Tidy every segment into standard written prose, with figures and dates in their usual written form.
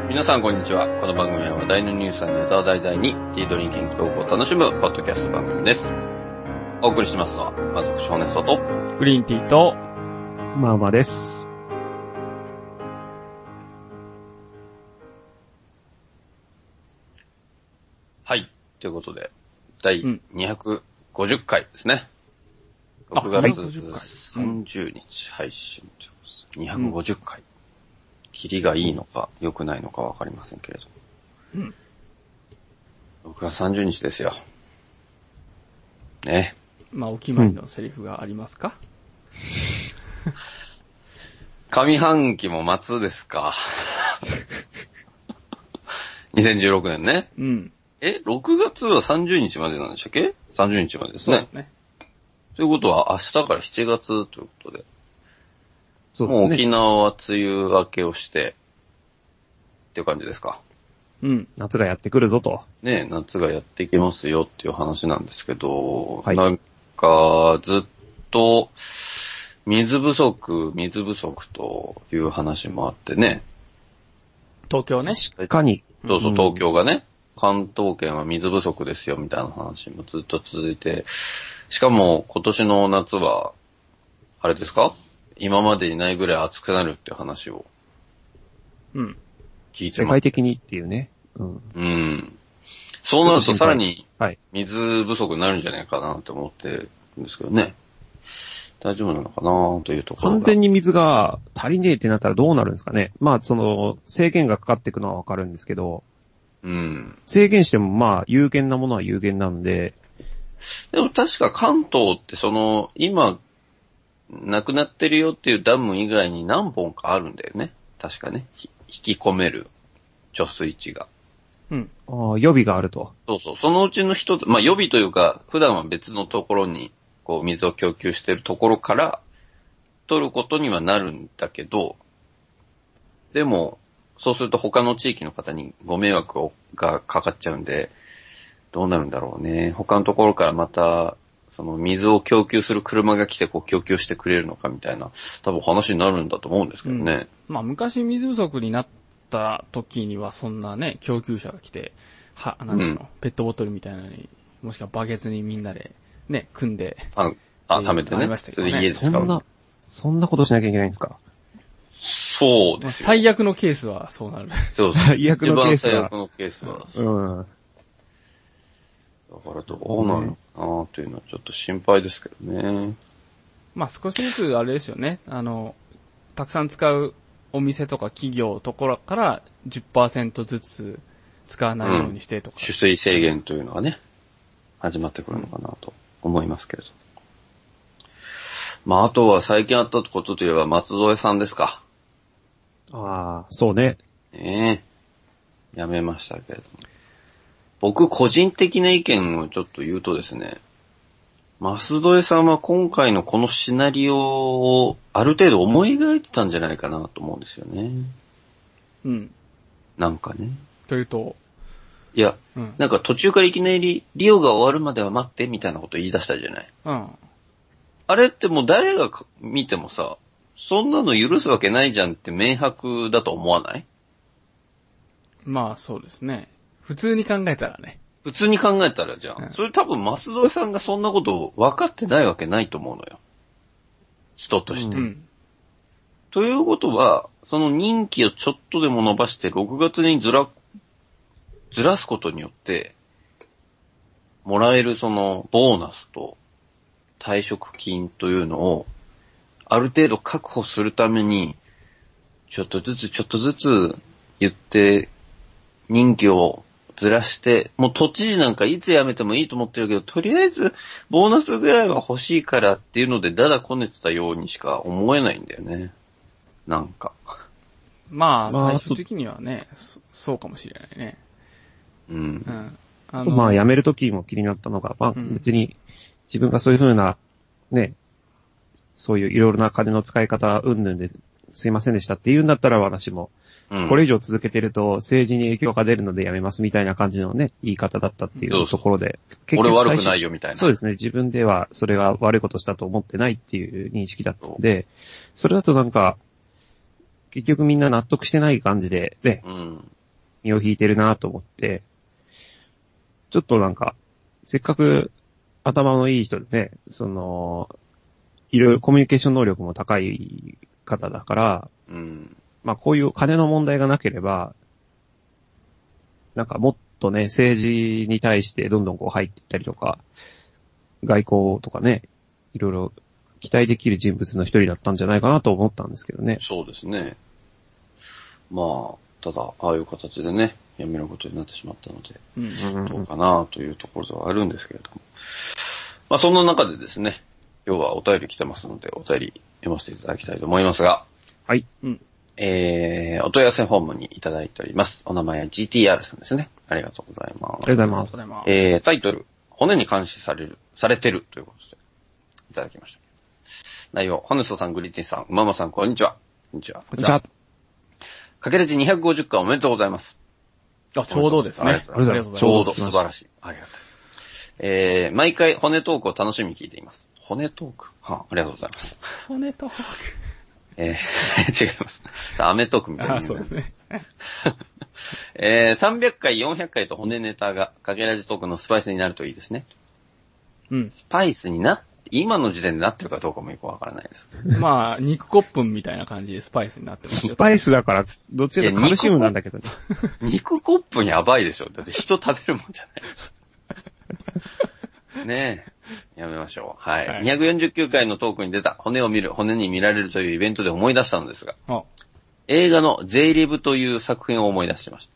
皆さんこんにちは。この番組は話題のニュースやネタを題材にティードリンキングトークを楽しむポッドキャスト番組です。お送りしますのは、私、少年外グリーンティーと、 まあまあです。 はい。ということで、第250回ですね。6月30日配信ということで、250回。キリがいいのか良くないのかわかりませんけれど。6月30日ですよ。ね。 まあ、お決まりのセリフがありますか？ 上半期も末ですか。2016年ね。 うん。 6月は30日までなんでしたっけ？ 30 日までですね。 そうね。 ということは明日から7月ということで。 そうですね。 もう沖縄は梅雨明けをして、っていう感じですか。 うん。 夏がやってくるぞと。 ね、夏がやってきますよっていう話なんですけど、 はい、 なんかずっと水不足という話もあってね。 東京ね。 確かに。 そうそう、東京がね、関東圏は水不足ですよみたいな話もずっと続いて、しかも今年の夏は、あれですか？今までにないぐらい暑くなるって話を聞いてます。 世界的にっていうね。 そうなるとさらにはい水不足になるんじゃないかなって思ってるんですけどね。大丈夫なのかなというところが。 完全に水が足りねえってなったらどうなるんですかね。まあ、制限がかかっていくのはわかるんですけど、制限してもまあ、有限なものは有限なんで。 でも確か関東って今、なくなってるよっていうダム以外に何本かあるんだよね。確かね。引き込める貯水池が。 予備があると。 そうそう。そのうちの一つ、まあ予備というか、普段は別のところに、こう、水を供給しているところから、取ることにはなるんだけど、でも、そうすると他の地域の方にご迷惑がかかっちゃうんで、どうなるんだろうね。他のところからまた、水を供給する車が来てこう供給してくれるのかみたいな、多分話になるんだと思うんですけどね。 まあ昔水不足になった時にはそんなね、供給車が来て、ペットボトルみたいなのに、もしくはバケツにみんなでね、組んで。 貯めてね。 ね、 それで家で使う。 そんなことしなきゃいけないんですか？ そうですよ。 最悪のケースはそうなる。 そうです。 最悪のケースは。 一番最悪のケースは。だからどうなるのかなというのはちょっと心配ですけどね。 まあ少しずつあれですよね。たくさん使うお店とか企業ところから 10% ずつ使わないようにしてとか。 取水制限というのがね、始まってくるのかなと思いますけれど。まああとは最近あったことといえば松添さんですか。 ああ、そうね。 辞めましたけれども。僕個人的な意見をちょっと言うとですね、舛添さんは今回のこのシナリオをある程度思い描いてたんじゃないかなと思うんですよね。なんかね。 というと、 いや、なんか途中からいきなりリオが終わるまでは待ってみたいなこと言い出したじゃない。あれってもう誰が見てもさ、そんなの許すわけないじゃんって明白だと思わない？ まあそうですね。普通に考えたらね。 普通に考えたらじゃん。それ多分舛添さんがそんなこと分かってないわけないと思うのよ。人として。ということは、その任期をちょっとでも伸ばして6月にずらすことによって、もらえるそのボーナスと退職金というのを、ある程度確保するために、ちょっとずつ言って、任期をずらして、もう都知事なんかいつ辞めてもいいと思ってるけど、とりあえず、ボーナスぐらいは欲しいからっていうので、だだこねてたようにしか思えないんだよね。なんか。 まあ、最終的にはね、そうかもしれないね。 まあ、辞めるときも気になったのが、まあ、別に、自分がそういう風な、ね、そういういろいろな金の使い方、云々ですいませんでしたって言うんだったら私も、これ以上続けてると政治に影響が出るのでやめますみたいな感じのね、言い方だったっていうところで。 俺悪くないよみたいな。 そうですね。自分ではそれが悪いことしたと思ってないっていう認識だったので、それだとなんか、結局みんな納得してない感じでね、 身を引いてるなと思って、ちょっとなんか、せっかく頭のいい人でね、いろいろコミュニケーション能力も高い方だから、まあこういう金の問題がなければ、なんかもっとね、政治に対してどんどんこう入っていったりとか、外交とかね、いろいろ期待できる人物の一人だったんじゃないかなと思ったんですけどね。 そうですね。まあ、ただ、ああいう形でね、辞めることになってしまったので、どうかなというところではあるんですけれども。まあそんな中でですね、今日はお便り来てますので、お便り読ませていただきたいと思いますが、 はい。 お問い合わせフォームにいただいております。お名前は GTR さんですね。ありがとうございます。 ありがとうございます。 タイトル、骨に監視されてるということで、いただきました。内容、ホネストさん、グリーティンさん、ママさん、こんにちは。こんにちは。 こんにちは。 かけらじ250回おめでとうございます。 あ、ちょうどですね。 ありがとうございます。 ちょうど素晴らしい。ありがたい。毎回骨トークを楽しみに聞いています。骨トークありがとうございます。 骨トーク違います。アメトークみたいな。 そうですね。 300回、400回と骨ネタがかけらじトークのスパイスになるといいですね。スパイスに今の時点でなってるかどうかもよくわからないです。 まあ、肉コップンみたいな感じでスパイスになってますよ。 スパイスだから、どっちかというとカルシウムなんだけどね。 肉コップにやばいでしょ。だって人食べるもんじゃないでしょ。ねえ。やめましょう。はい。249回のトークに出た骨を見る、骨に見られるというイベントで思い出したのですが、映画のゼイリブという作品を思い出してました。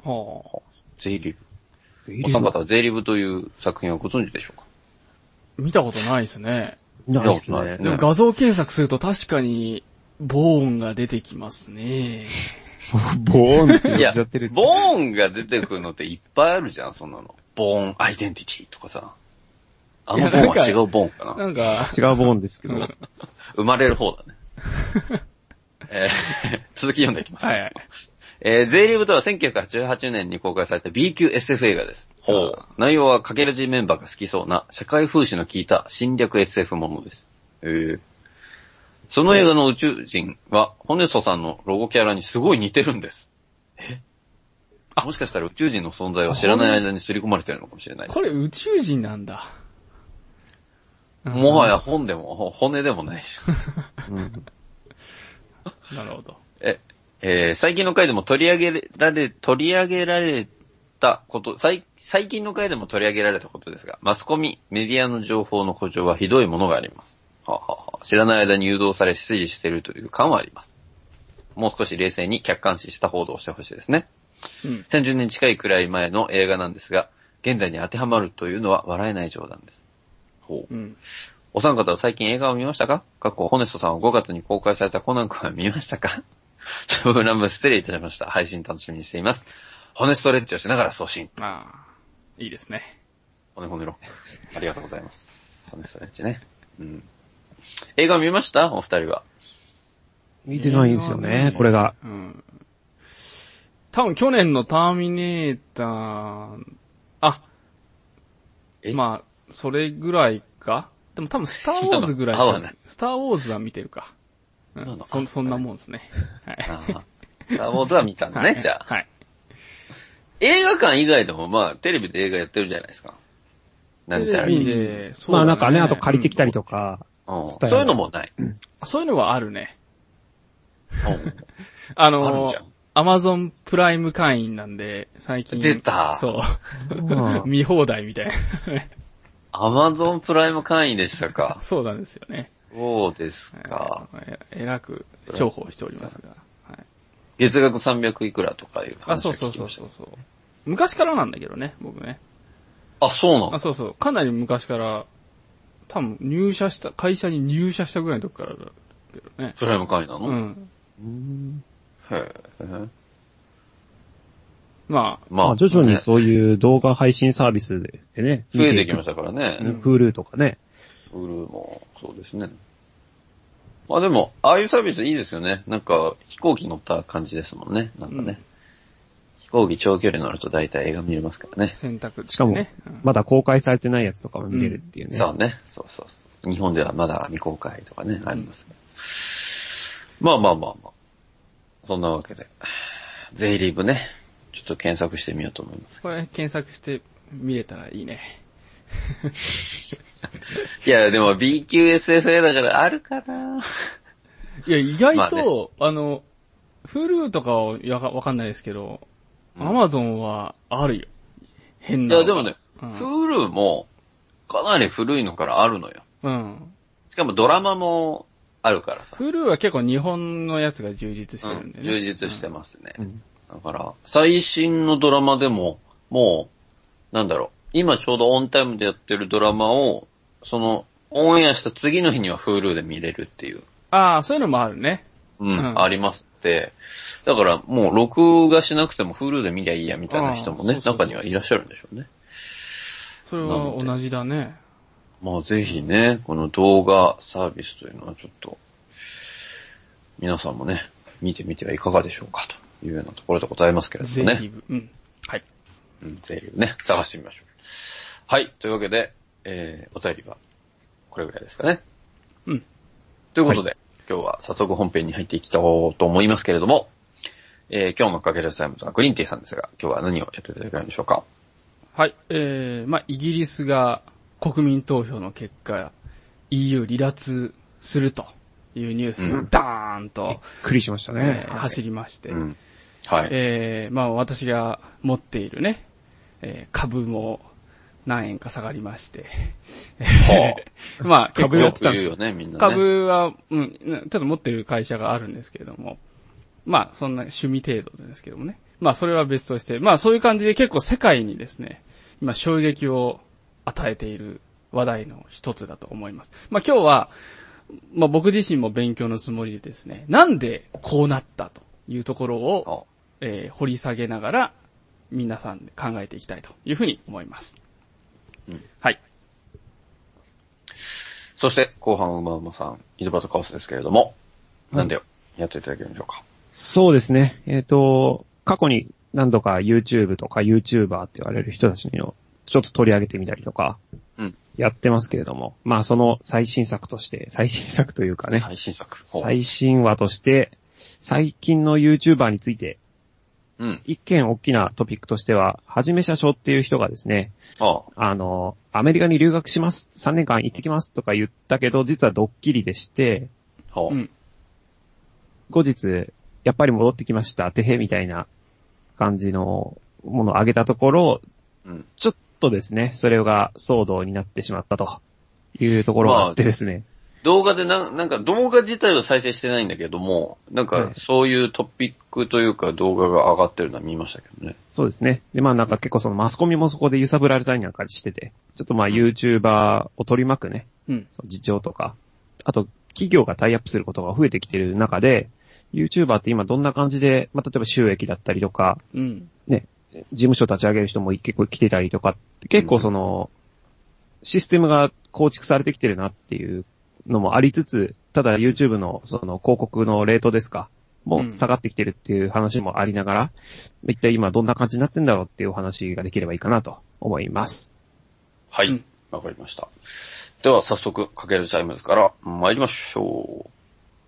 ゼイリブ。お三方はゼイリブという作品をご存知でしょうか？ 見たことないですね。 見たことない。 でも画像検索すると確かに、ボーンが出てきますね。 ボーンって言っちゃってる。 ボーンが出てくるのっていっぱいあるじゃん、そんなの。ボーンアイデンティティとかさ。あのボーンは違うボーンかな。 なんか、 違うボーンですけど。 生まれる方だね。続き読んでいきます。 はいはい。 ゼイリブとは1988年に公開された B 級 SF 映画です。内容はかけらじメンバーが好きそうな社会風刺の効いた侵略 SF ものです。その映画の宇宙人はホネソさんのロゴキャラにすごい似てるんです。もしかしたら宇宙人の存在を知らない間に刷り込まれてるのかもしれないです。 これ宇宙人なんだ。 もはや本でも骨でもないし。 なるほど。 最近の回でも取り上げられたこと、最近の回でも取り上げられたことですが、マスコミ、メディアの情報の誇張はひどいものがあります。知らない間に誘導され支持しているという感はあります。もう少し冷静に客観視した報道をしてほしいですね。30年近いくらい前の映画なんですが、現代に当てはまるというのは笑えない冗談です。お三方は最近映画を見ましたか？過去、ホネストさんは5月に公開されたコナン君は見ましたか？長文乱文失礼いたしました。配信楽しみにしています。骨ストレッチをしながら送信。 いいですね。 骨ろ。ありがとうございます。骨ストレッチね。映画見ました？お二人は。 見てないんですよね、これが。 多分去年のターミネーター、まあ、それぐらいか？でも多分スターウォーズぐらいスターウォーズは見てるか。そんなもんですね。はい。 スターウォーズは見たんだね、じゃあ。はい。映画館以外でもまあ、テレビで映画やってるじゃないですか。 テレビで、 まあなんかね、あと借りてきたりとか。 そういうのもない。 そういうのはあるね。アマゾンプライム会員なんで、最近。 出た。 そう。見放題みたいな。 アマゾンプライム会員でしたか。 そうなんですよね。 そうですか。 えらく重宝しておりますが。 月額300いくらとかいう話を聞きました。 そう。昔からなんだけどね、僕ね。 そうなの？ そう。かなり昔から、多分会社に入社したぐらいの時からだけどね。 プライム会員なの？ へえ。 まあ、徐々にそういう動画配信サービスでね。 増えてきましたからね。 Hulu とかね。 Hulu も、そうですね。まあでも、ああいうサービスいいですよね。なんか、飛行機乗った感じですもんね。なんかね。飛行機長距離乗ると大体映画見れますからね。 選択肢ね。 しかも、まだ公開されてないやつとかも見れるっていうね。 そうね。そう。日本ではまだ未公開とかね、ありますけど。まあ。そんなわけで。ゼイリーブね。 ちょっと検索してみようと思います。 これ検索して見れたらいいね。 いや、でも B 級 SFA だからあるかな。 いや、意外と、Hulu とかはわかんないですけど、Amazon はあるよ。変な。 いや、でもね、Hulu もかなり古いのからあるのよ。 うん。 しかもドラマもあるからさ。 Hulu は結構日本のやつが充実してるんでね。 充実してますね。だから、最新のドラマでも、もう、なんだろう、今ちょうどオンタイムでやってるドラマを、その、オンエアした次の日には Hulu で見れるっていう。 ああ、そういうのもあるね。 ありますって。だからもう録画しなくても Hulu で見りゃいいやみたいな人もね、中にはいらっしゃるんでしょうね。 それは同じだね。 まあぜひね、この動画サービスというのはちょっと、皆さんもね、見てみてはいかがでしょうかというようなところでございますけれどもね。 ぜひ、はい。 ぜひね、探してみましょう。はい、というわけで、お便りはこれぐらいですかね。ということで、今日は早速本編に入っていきたいと思いますけれども、今日のかけるタイムズはグリーンティーさんですが、今日は何をやっていただけるんでしょうか。 はい、イギリスが国民投票の結果、EU 離脱するというニュースがダーンと、 びっくりしましたね。 走りまして、 はい。 私が持っているね、株も何円か下がりまして。 株よく言うよね、みんなね。 株は、ちょっと持ってる会社があるんですけれども、そんな趣味程度ですけどもね。それは別として、そういう感じで結構世界にですね、今衝撃を与えている話題の一つだと思います。今日は、僕自身も勉強のつもりでですね、なんでこうなったというところを、掘り下げながら、皆さんで考えていきたいというふうに思います。はい。 そして、後半馬馬さん、井戸端カオスですけれども、なんでやっていただけるんでしょうか。 そうですね。過去に何度か YouTube とか YouTuber って言われる人たちのちょっと取り上げてみたりとか、やってますけれども、その最新作として、最新作というかね、最新話として、最近の YouTuber について、一件大きなトピックとしては、はじめ社長っていう人がですね、アメリカに留学します、3年間行ってきますとか言ったけど、実はドッキリでして、後日、やっぱり戻ってきました、てへみたいな感じのものをあげたところ、ちょっとですね、それが騒動になってしまったというところがあってですね。 動画でなんか動画自体は再生してないんだけども、なんかそういうトピックというか動画が上がってるのは見ましたけどね。 そうですね。で、なんか結構そのマスコミもそこで揺さぶられたりなんかしてて、ちょっとYouTuber を取り巻くね、事情とか、あと企業がタイアップすることが増えてきてる中で、YouTuber って今どんな感じで、例えば収益だったりとか、ね、事務所立ち上げる人も結構来てたりとか、結構その、システムが構築されてきてるなっていうのもありつつ、ただ YouTube のその広告のレートですか、もう下がってきてるっていう話もありながら、一体今どんな感じになってんだろうっていうお話ができればいいかなと思います。 はい、わかりました。では早速、かけるタイムズから参りましょう。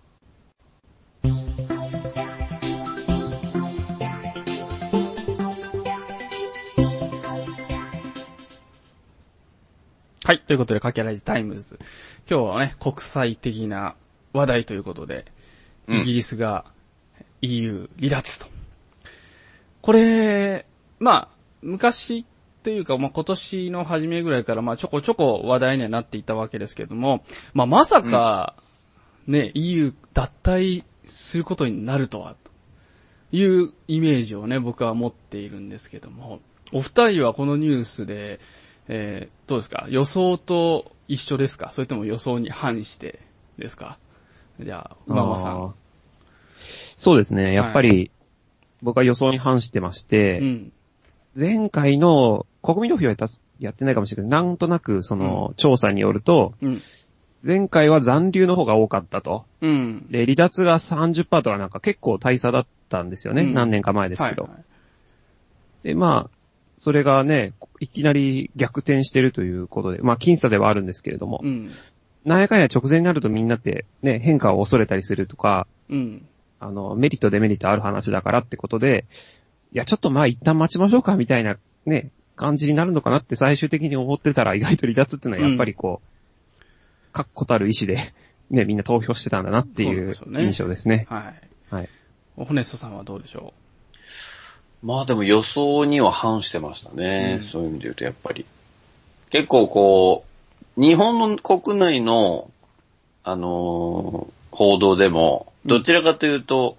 はい。ということで、かけらじタイムズ。今日はね、国際的な話題ということで、イギリスが EU 離脱と。これ、昔というか、今年の初めぐらいから、ちょこちょこ話題にはなっていたわけですけれども、まさか、ね、EU 脱退することになるとは、というイメージをね、僕は持っているんですけども、お二人はこのニュースで、どうですか？予想と一緒ですか？それとも予想に反してですか？じゃあ、馬場さん。 そうですね。やっぱり、僕は予想に反してまして、前回の国民投票やってないかもしれないけど、なんとなくその調査によると、前回は残留の方が多かったと。で、離脱が 30% とかなんか結構大差だったんですよね。何年か前ですけど。で、それがね、いきなり逆転してるということで、僅差ではあるんですけれども、なんやかんや直前になるとみんなってね、変化を恐れたりするとか、メリットデメリットある話だからってことで、 や、ちょっとまあ一旦待ちましょうか、みたいなね、感じになるのかなって最終的に思ってたら、意外と離脱っていうのはやっぱりこう、確固たる意思で、ね、みんな投票してたんだなっていう印象ですね。 はい。 はい。 ホネストさんはどうでしょまあでも予想には反してましたね。そういう意味で言うとやっぱり。結構こう、日本の国内の、報道でも、どちらかというと、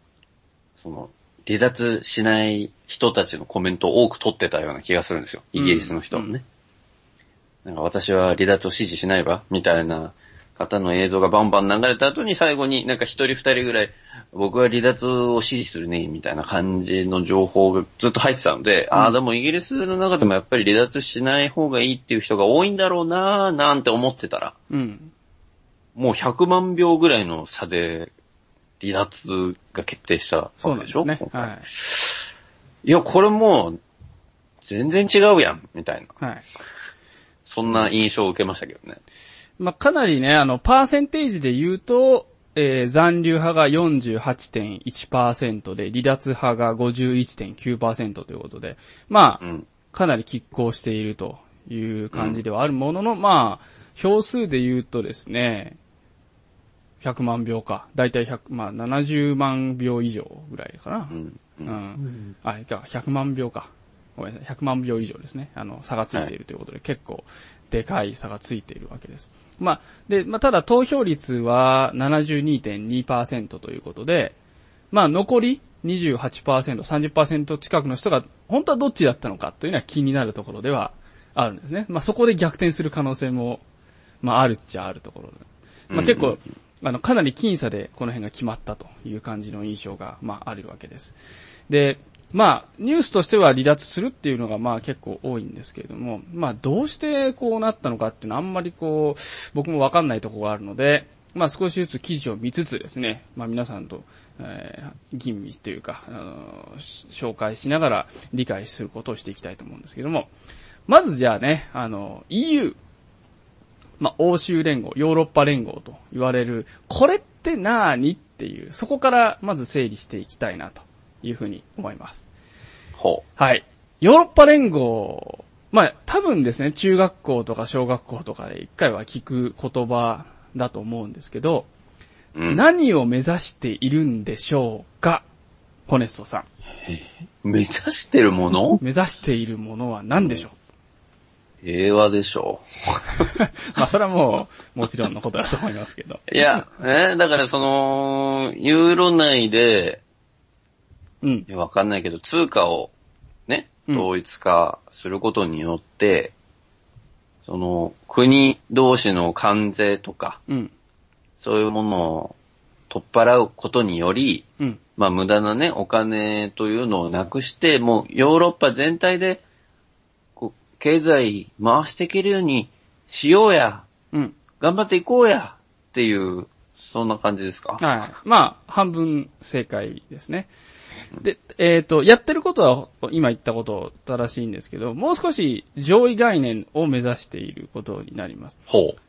離脱しない人たちのコメントを多く取ってたような気がするんですよ。イギリスの人もね。なんか私は離脱を支持しないわ、みたいな方の映像がバンバン流れた後に最後になんか一人二人ぐらい、僕は離脱を支持するね、みたいな感じの情報がずっと入ってたので、でもイギリスの中でもやっぱり離脱しない方がいいっていう人が多いんだろうなぁ、なんて思ってたら、もう100万票ぐらいの差で離脱が決定したわけでしょ。そうですね。はい。いや、これもう、全然違うやん、みたいな。はい。そんな印象を受けましたけどね。 まあ、かなりね、パーセンテージで言うと、残留派が 48.1% で、離脱派が 51.9% ということで、まあ、かなり拮抗しているという感じではあるものの、まあ、票数で言うとですね、100万票か。だいたい70万票以上ぐらいかな。100万票か。ごめんなさい。100万票以上ですね。差がついているということで、結構、でかい差がついているわけです。ただ投票率は 72.2% ということで、残り 28%、30% 近くの人が、本当はどっちだったのかというのは気になるところではあるんですね。そこで逆転する可能性も、あるっちゃあるところで。結構、かなり僅差でこの辺が決まったという感じの印象が、あるわけです。で、ニュースとしては離脱するっていうのが結構多いんですけれども、どうしてこうなったのかっていうのはあんまり僕もわかんないところがあるので、少しずつ記事を見つつですね、皆さんと、吟味というか、紹介しながら理解することをしていきたいと思うんですけども、まずじゃあね、EU、欧州連合、ヨーロッパ連合と言われる、これって何っていう、そこからまず整理していきたいなというふうに思います。はい。ヨーロッパ連合、多分ですね、中学校とか小学校とかで一回は聞く言葉だと思うんですけど、何を目指しているんでしょうか、ホネストさん。目指してるもの？ 目指しているものは何でしょう？ 平和でしょう。それはもちろんのことだと思いますけど。 いや、だからユーロ内で、わかんないけど、通貨をね、統一化することによって、国同士の関税とか、そういうものを取っ払うことにより、無駄なね、お金というのをなくして、もうヨーロッパ全体で、経済回していけるようにしようや、頑張っていこうや、っていう、そんな感じですか？ はい。半分正解ですね。で、やってることは今言ったこと正しいんですけど、もう少し上位概念を目指していることになります。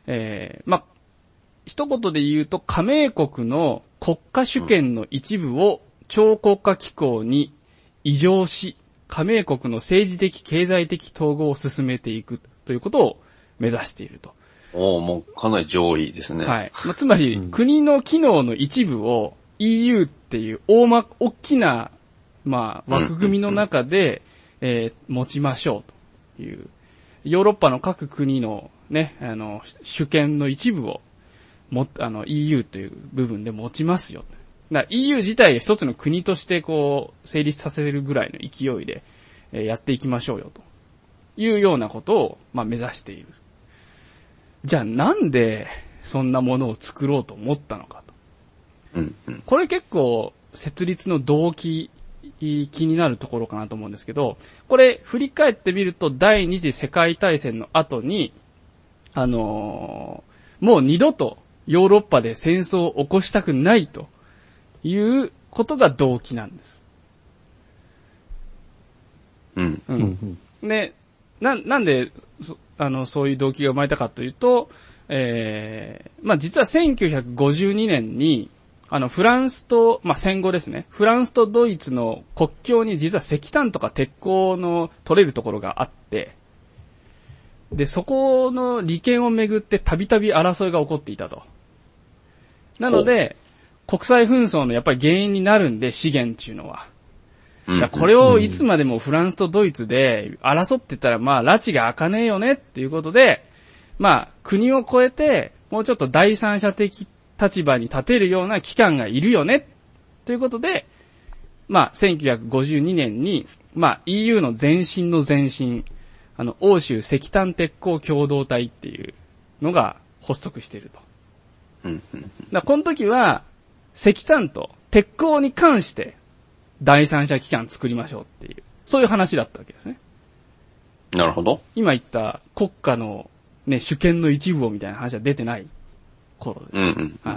一言で言うと、加盟国の国家主権の一部を超国家機構に移譲し、加盟国の政治的経済的統合を進めていくということを目指していると。 もうかなり上位ですね。 はい。つまり、国の機能の一部を EU っていう大きな、枠組みの中で、持ちましょうという。ヨーロッパの各国のね、主権の一部をEU という部分で持ちますよ。EU 自体が一つの国として成立させるぐらいの勢いで、やっていきましょうよというようなことを、目指している。じゃあなんでそんなものを作ろうと思ったのかと。これ結構設立の動機気になるところかなと思うんですけど、これ振り返ってみると第二次世界大戦の後に、もう二度とヨーロッパで戦争を起こしたくないということが動機なんです。で、なんで、そういう動機が生まれたかというと、実は1952年に、 フランスと、戦後ですね。フランスとドイツの国境に実は石炭とか鉄鋼の取れるところがあって、で、そこの利権をめぐってたびたび争いが起こっていたと。なので、国際紛争のやっぱり原因になるんで、資源っていうのは。これをいつまでもフランスとドイツで争ってたら、拉致が開かねえよねっていうことで、国を越えて、もうちょっと第三者的立場に立てるような機関がいるよね、ということで、1952年に、EU の前身の前身、欧州石炭鉄鋼共同体っていうのが発足していると。この時は、石炭と鉄鋼に関して、第三者機関作りましょうっていう、そういう話だったわけですね。 なるほど。 今言った国家のね、主権の一部をみたいな話は出てない頃です。はい。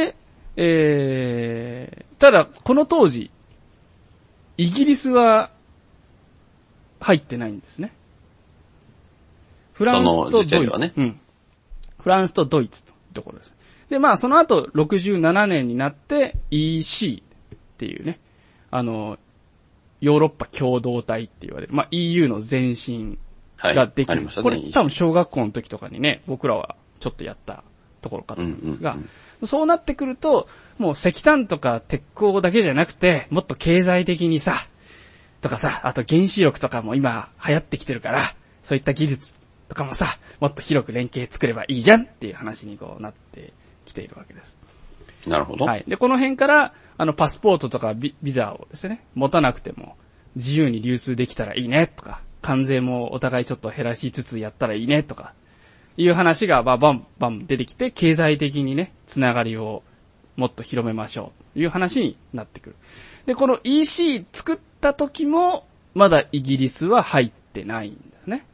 で、ただ、この当時、イギリスは入ってないんですね。フランスとドイツ。ね、フランスとドイツというところです。で、その後、67年になって、EC っていうね、ヨーロッパ共同体って言われる、EU の前身ができる。はい、これ多分小学校の時とかにね、僕らはちょっとやったところかと思うんですが、そうなってくると、もう石炭とか鉄鋼だけじゃなくて、もっと経済的にさ、とかさ、あと原子力とかも今流行ってきてるから、そういった技術とかもさ、もっと広く連携作ればいいじゃんっていう話にこうなってきているわけです。 なるほど。 はい。で、この辺から、パスポートとかビザをですね、持たなくても自由に流通できたらいいねとか、関税もお互いちょっと減らしつつやったらいいねとか、いう話がバンバン出てきて、経済的にね、つながりをもっと広めましょうという話になってくる。で、この EC 作った時も、まだイギリスは入ってないんですね。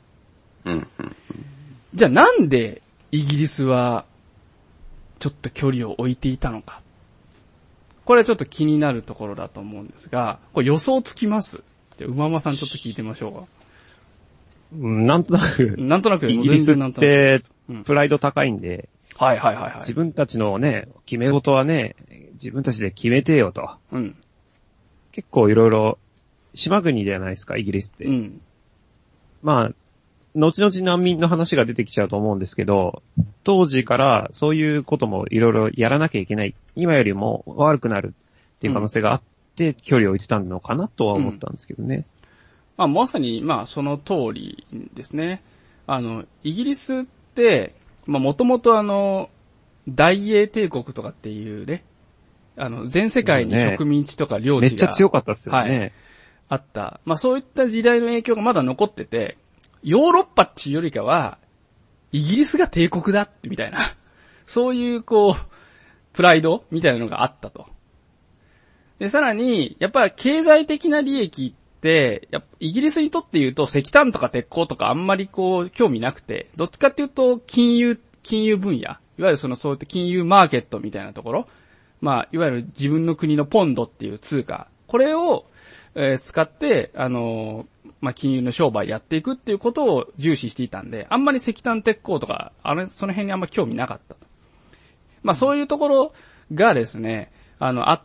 じゃあなんでイギリスはちょっと距離を置いていたのか。これはちょっと気になるところだと思うんですが、これ予想つきます？じゃあ、馬間さんちょっと聞いてみましょうか。 なんとなく、イギリスって、プライド高いんで、 はい。 自分たちのね、決め事はね、自分たちで決めてよと。結構いろいろ、島国じゃないですか、イギリスって。後々難民の話が出てきちゃうと思うんですけど、当時からそういうこともいろいろやらなきゃいけない。今よりも悪くなるっていう可能性があって、距離を置いてたのかなとは思ったんですけどね。 まさに、その通りですね。イギリスって、もともと大英帝国とかっていうね、全世界に植民地とか領地が、 めっちゃ強かったですよね。 はい。あった。そういった時代の影響がまだ残ってて、ヨーロッパっていうよりかは、イギリスが帝国だってみたいな、そういうプライドみたいなのがあったと。で、さらに、やっぱり経済的な利益って、イギリスにとって言うと石炭とか鉄鋼とかあんまり興味なくて、どっちかっていうと金融分野、いわゆるそういった金融マーケットみたいなところ、いわゆる自分の国のポンドっていう通貨、これを、使って、金融の商売やっていくっていうことを重視していたんで、あんまり石炭鉄鋼とか、その辺にあんま興味なかったと。そういうところがですね、あって、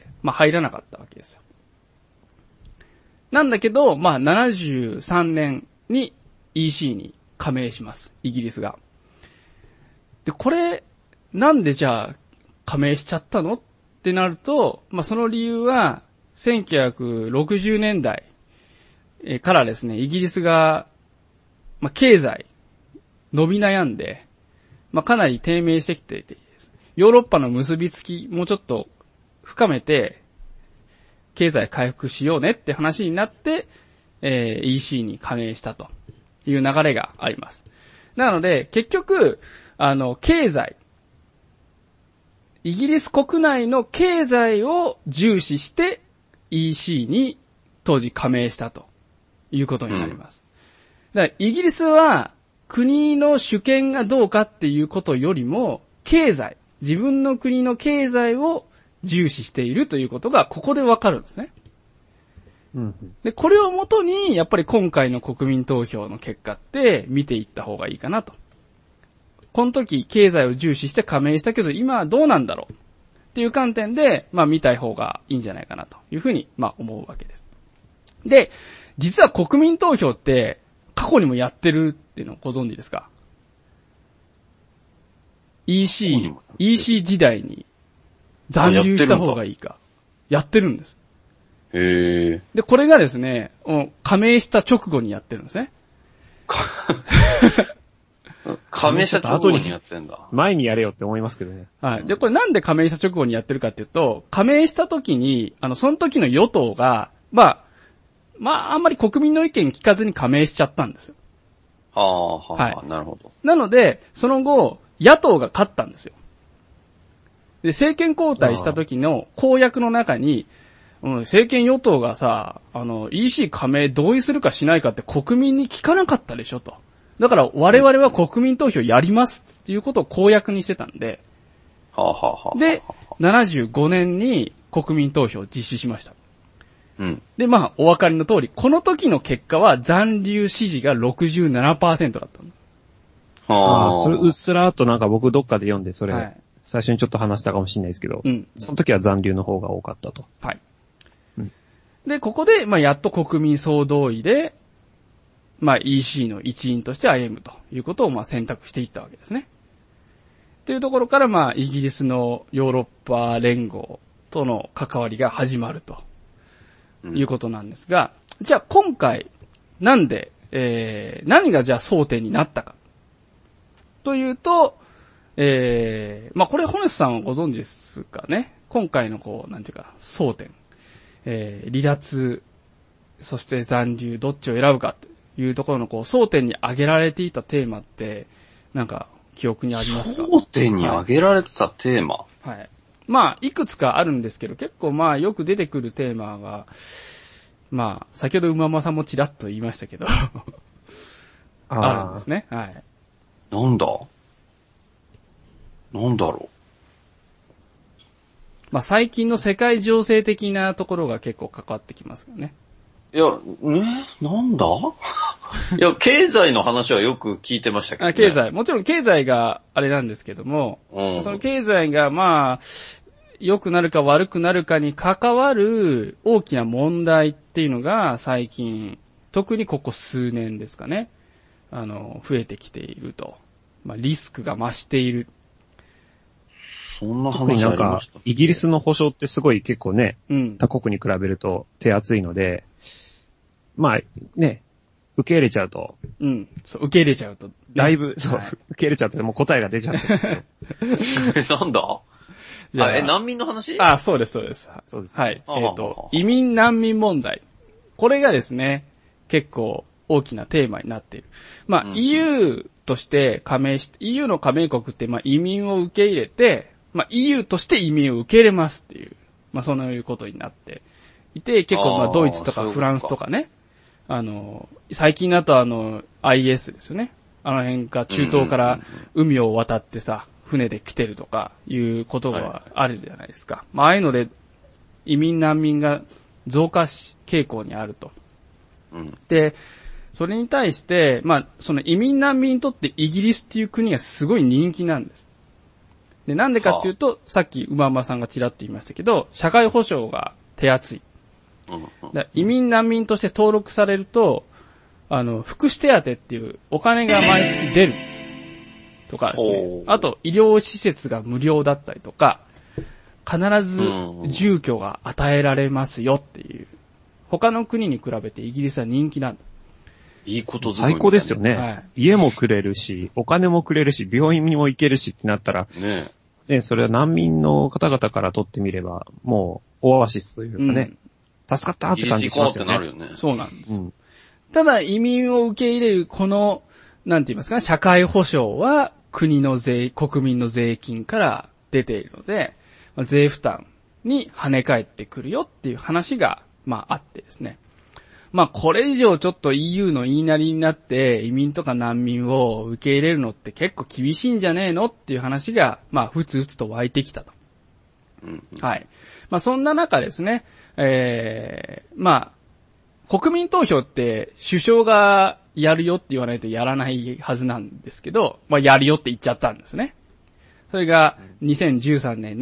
入らなかったわけですよ。なんだけど、73年に EC に加盟します。イギリスが。で、これ、なんでじゃあ、加盟しちゃったのってなると、その理由は、1960年代からですね、イギリスが、経済、伸び悩んで、かなり低迷してきていて、ヨーロッパの結びつきもうちょっと深めて、経済回復しようねって話になって、EC に加盟したという流れがあります。なので、結局、経済、イギリス国内の経済を重視して EC に当時加盟したということになります。だからイギリスは国の主権がどうかっていうことよりも経済、自分の国の経済を重視しているということがここでわかるんですね。で、これをもとにやっぱり今回の国民投票の結果って見ていった方がいいかなと。この時経済を重視して加盟したけど今はどうなんだろうっっていう観点で、まあ見たい方がいいんじゃないかなというふうに、まあ思うわけです。で、実は国民投票って過去にもやってるっていうのをご存知ですか？ EC 時代に残留した方がいいか。やってるんです。 へー。 で、これがですね、加盟した直後にやってるんですね。 加盟した直後にやってんだ。 前にやれよって思いますけどね。 はい。で、これなんで加盟した直後にやってるかっていうと、加盟した時に、その時の与党が、まあ、あんまり国民の意見聞かずに加盟しちゃったんですよ。 はい。なるほど。 なので、その後、野党が勝ったんですよ。で、政権交代した時の公約の中に、政権与党がさ、EC 加盟同意するかしないかって国民に聞かなかったでしょと。だから我々は国民投票やりますっていうことを公約にしてたんで、で、75年に国民投票を実施しました。 うん。 で、まあ、お分かりの通り、この時の結果は残留支持が 67% だったの。 それうっすらとなんか僕どっかで読んで、それ、はい、最初にちょっと話したかもしれないですけど、うん、その時は残留の方が多かったと。 はい。うん、で、ここで、まあ、やっと国民総動員で、まあ、EC の一員として歩むということを、まあ、選択していったわけですね。というところから、まあ、イギリスのヨーロッパ連合との関わりが始まるということなんですが、じゃあ今回、なんで、何がじゃあ争点になったか。というと、まあ、これ、ホネスさんはご存知ですかね。今回のこう、なんていうか、争点。離脱、そして残留、どっちを選ぶかというところのこう、争点に挙げられていたテーマって、なんか、記憶にありますか？ 争点に挙げられてたテーマ？ はい。まあ、いくつかあるんですけど、結構まあ、よく出てくるテーマが、まあ、先ほど馬間さんもちらっと言いましたけど、あるんですね。はい。 なんだろう。 まあ、最近の世界情勢的なところが結構関わってきますよね。 いや、なんだいや、経済の話はよく聞いてましたけどね。 経済。もちろん経済があれなんですけども、その経済がまあ、良くなるか悪くなるかに関わる大きな問題っていうのが最近、特にここ数年ですかね、増えてきていると。まあ、リスクが増している。 そんな話ありました。イギリスの保障ってすごい結構ね、他国に比べると手厚いので、まあね、受け入れちゃうと。 そう、受け入れちゃうと。 だいぶ、そう、受け入れちゃうともう答えが出ちゃってるんですよ。なんだ難民の話？ そうです、そうです。そうです。はい。移民難民問題。これがですね、結構大きなテーマになっている。まあ、EU として加盟して、EU の加盟国ってまあ移民を受け入れて、まあ EU として移民を受け入れますっていう、まあそういうことになっていて、結構まあドイツとかフランスとかね、最近だとIS ですよね。あの辺が中東から海を渡ってさ、船で来てるとかいうことがあるじゃないですか。まあああいうので移民難民が増加傾向にあると。で、それに対して、まあその移民難民にとってイギリスっていう国がすごい人気なんです。で、なんでかっていうと、さっき馬場さんがちらっと言いましたけど、社会保障が手厚い。移民難民として登録されると、福祉手当っていうお金が毎月出る。とかですね。あと、医療施設が無料だったりとか、必ず住居が与えられますよっていう。他の国に比べてイギリスは人気なんだ。 いいことずくめ。 最高ですよね。はい、家もくれるし、お金もくれるし、病院にも行けるしってなったら、ね、それは難民の方々からとってみれば、もう、オアシスというかね、助かったって感じしますよね。 そうなんです。ただ、移民を受け入れる、この、なんて言いますか、社会保障は、国民の税金から出ているので、税負担に跳ね返ってくるよっていう話が、まああってですね。まあこれ以上ちょっと EU の言いなりになって移民とか難民を受け入れるのって結構厳しいんじゃねえのっていう話が、まあふつふつと湧いてきたと。はい。まあそんな中ですね、まあ、国民投票って首相がやるよって言わないとやらないはずなんですけど、まあやるよって言っちゃったんですね。それが2013年に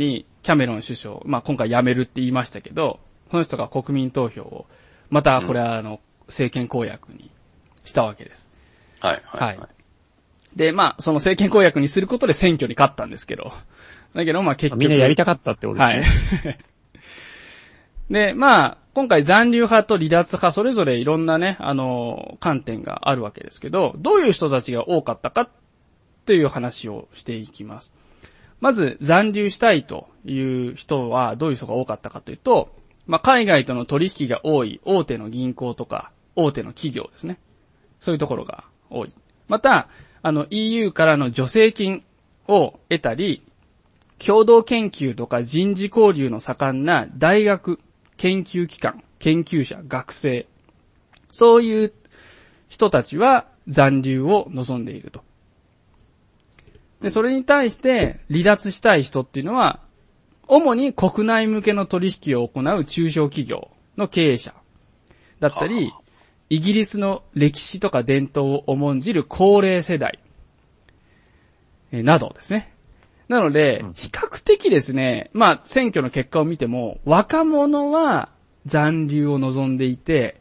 キャメロン首相、まあ今回辞めるって言いましたけど、その人が国民投票を、またこれは政権公約にしたわけです。 はい、はい、はい。 で、まあその政権公約にすることで選挙に勝ったんですけど、だけどまあ結局。 みんなやりたかったってことですね。 はい。で、まあ、今回残留派と離脱派それぞれいろんなね、観点があるわけですけど、どういう人たちが多かったかという話をしていきます。まず、残留したいという人はどういう人が多かったかというと、まあ、海外との取引が多い大手の銀行とか、大手の企業ですね。そういうところが多い。また、EU からの助成金を得たり、共同研究とか人事交流の盛んな大学、研究機関、研究者、学生、そういう人たちは残留を望んでいると。で、それに対して離脱したい人っていうのは、主に国内向けの取引を行う中小企業の経営者だったり、イギリスの歴史とか伝統を重んじる高齢世代などですね。なので、比較的ですね、まあ、選挙の結果を見ても、若者は残留を望んでいて、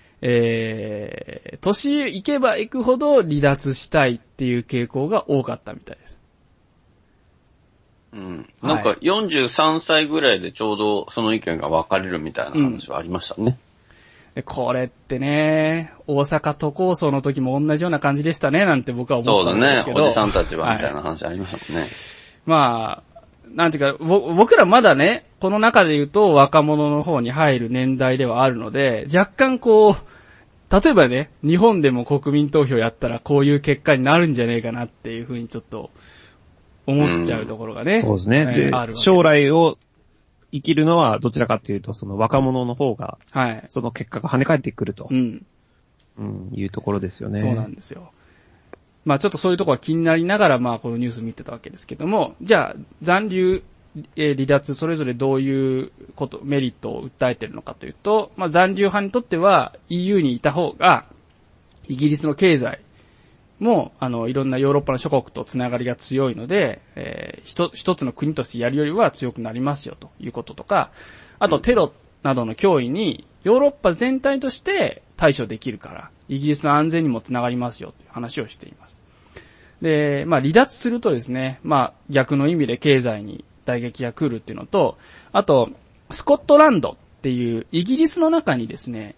年行けば行くほど離脱したいっていう傾向が多かったみたいです。 うん。なんか43歳ぐらいでちょうどその意見が分かれるみたいな話はありましたね。 これってね、大阪都構想の時も同じような感じでしたね、なんて僕は思ったんですけど。 そうだね、おじさんたちはみたいな話ありましたもんね。 まあ、なんていうか、僕らまだね、この中で言うと若者の方に入る年代ではあるので、若干こう、例えばね、日本でも国民投票やったらこういう結果になるんじゃねえかなっていうふうにちょっと思っちゃうところがね。 そうですね。で、将来を生きるのはどちらかというと、その若者の方が、はい。その結果が跳ね返ってくると。うん。うん、いうところですよね。 そうなんですよ。まあちょっとそういうところが気になりながら、まあこのニュース見てたわけですけども、じゃあ残留、離脱、それぞれどういうこと、メリットを訴えているのかというと、まあ残留派にとっては EU にいた方が、イギリスの経済も、いろんなヨーロッパの諸国とつながりが強いので、一つの国としてやるよりは強くなりますよということとか、あとテロなどの脅威にヨーロッパ全体として対処できるから、イギリスの安全にもつながりますよという話をしています。で、まあ離脱するとですね、まあ逆の意味で経済に打撃が来るっていうのと、あと、スコットランドっていうイギリスの中にですね、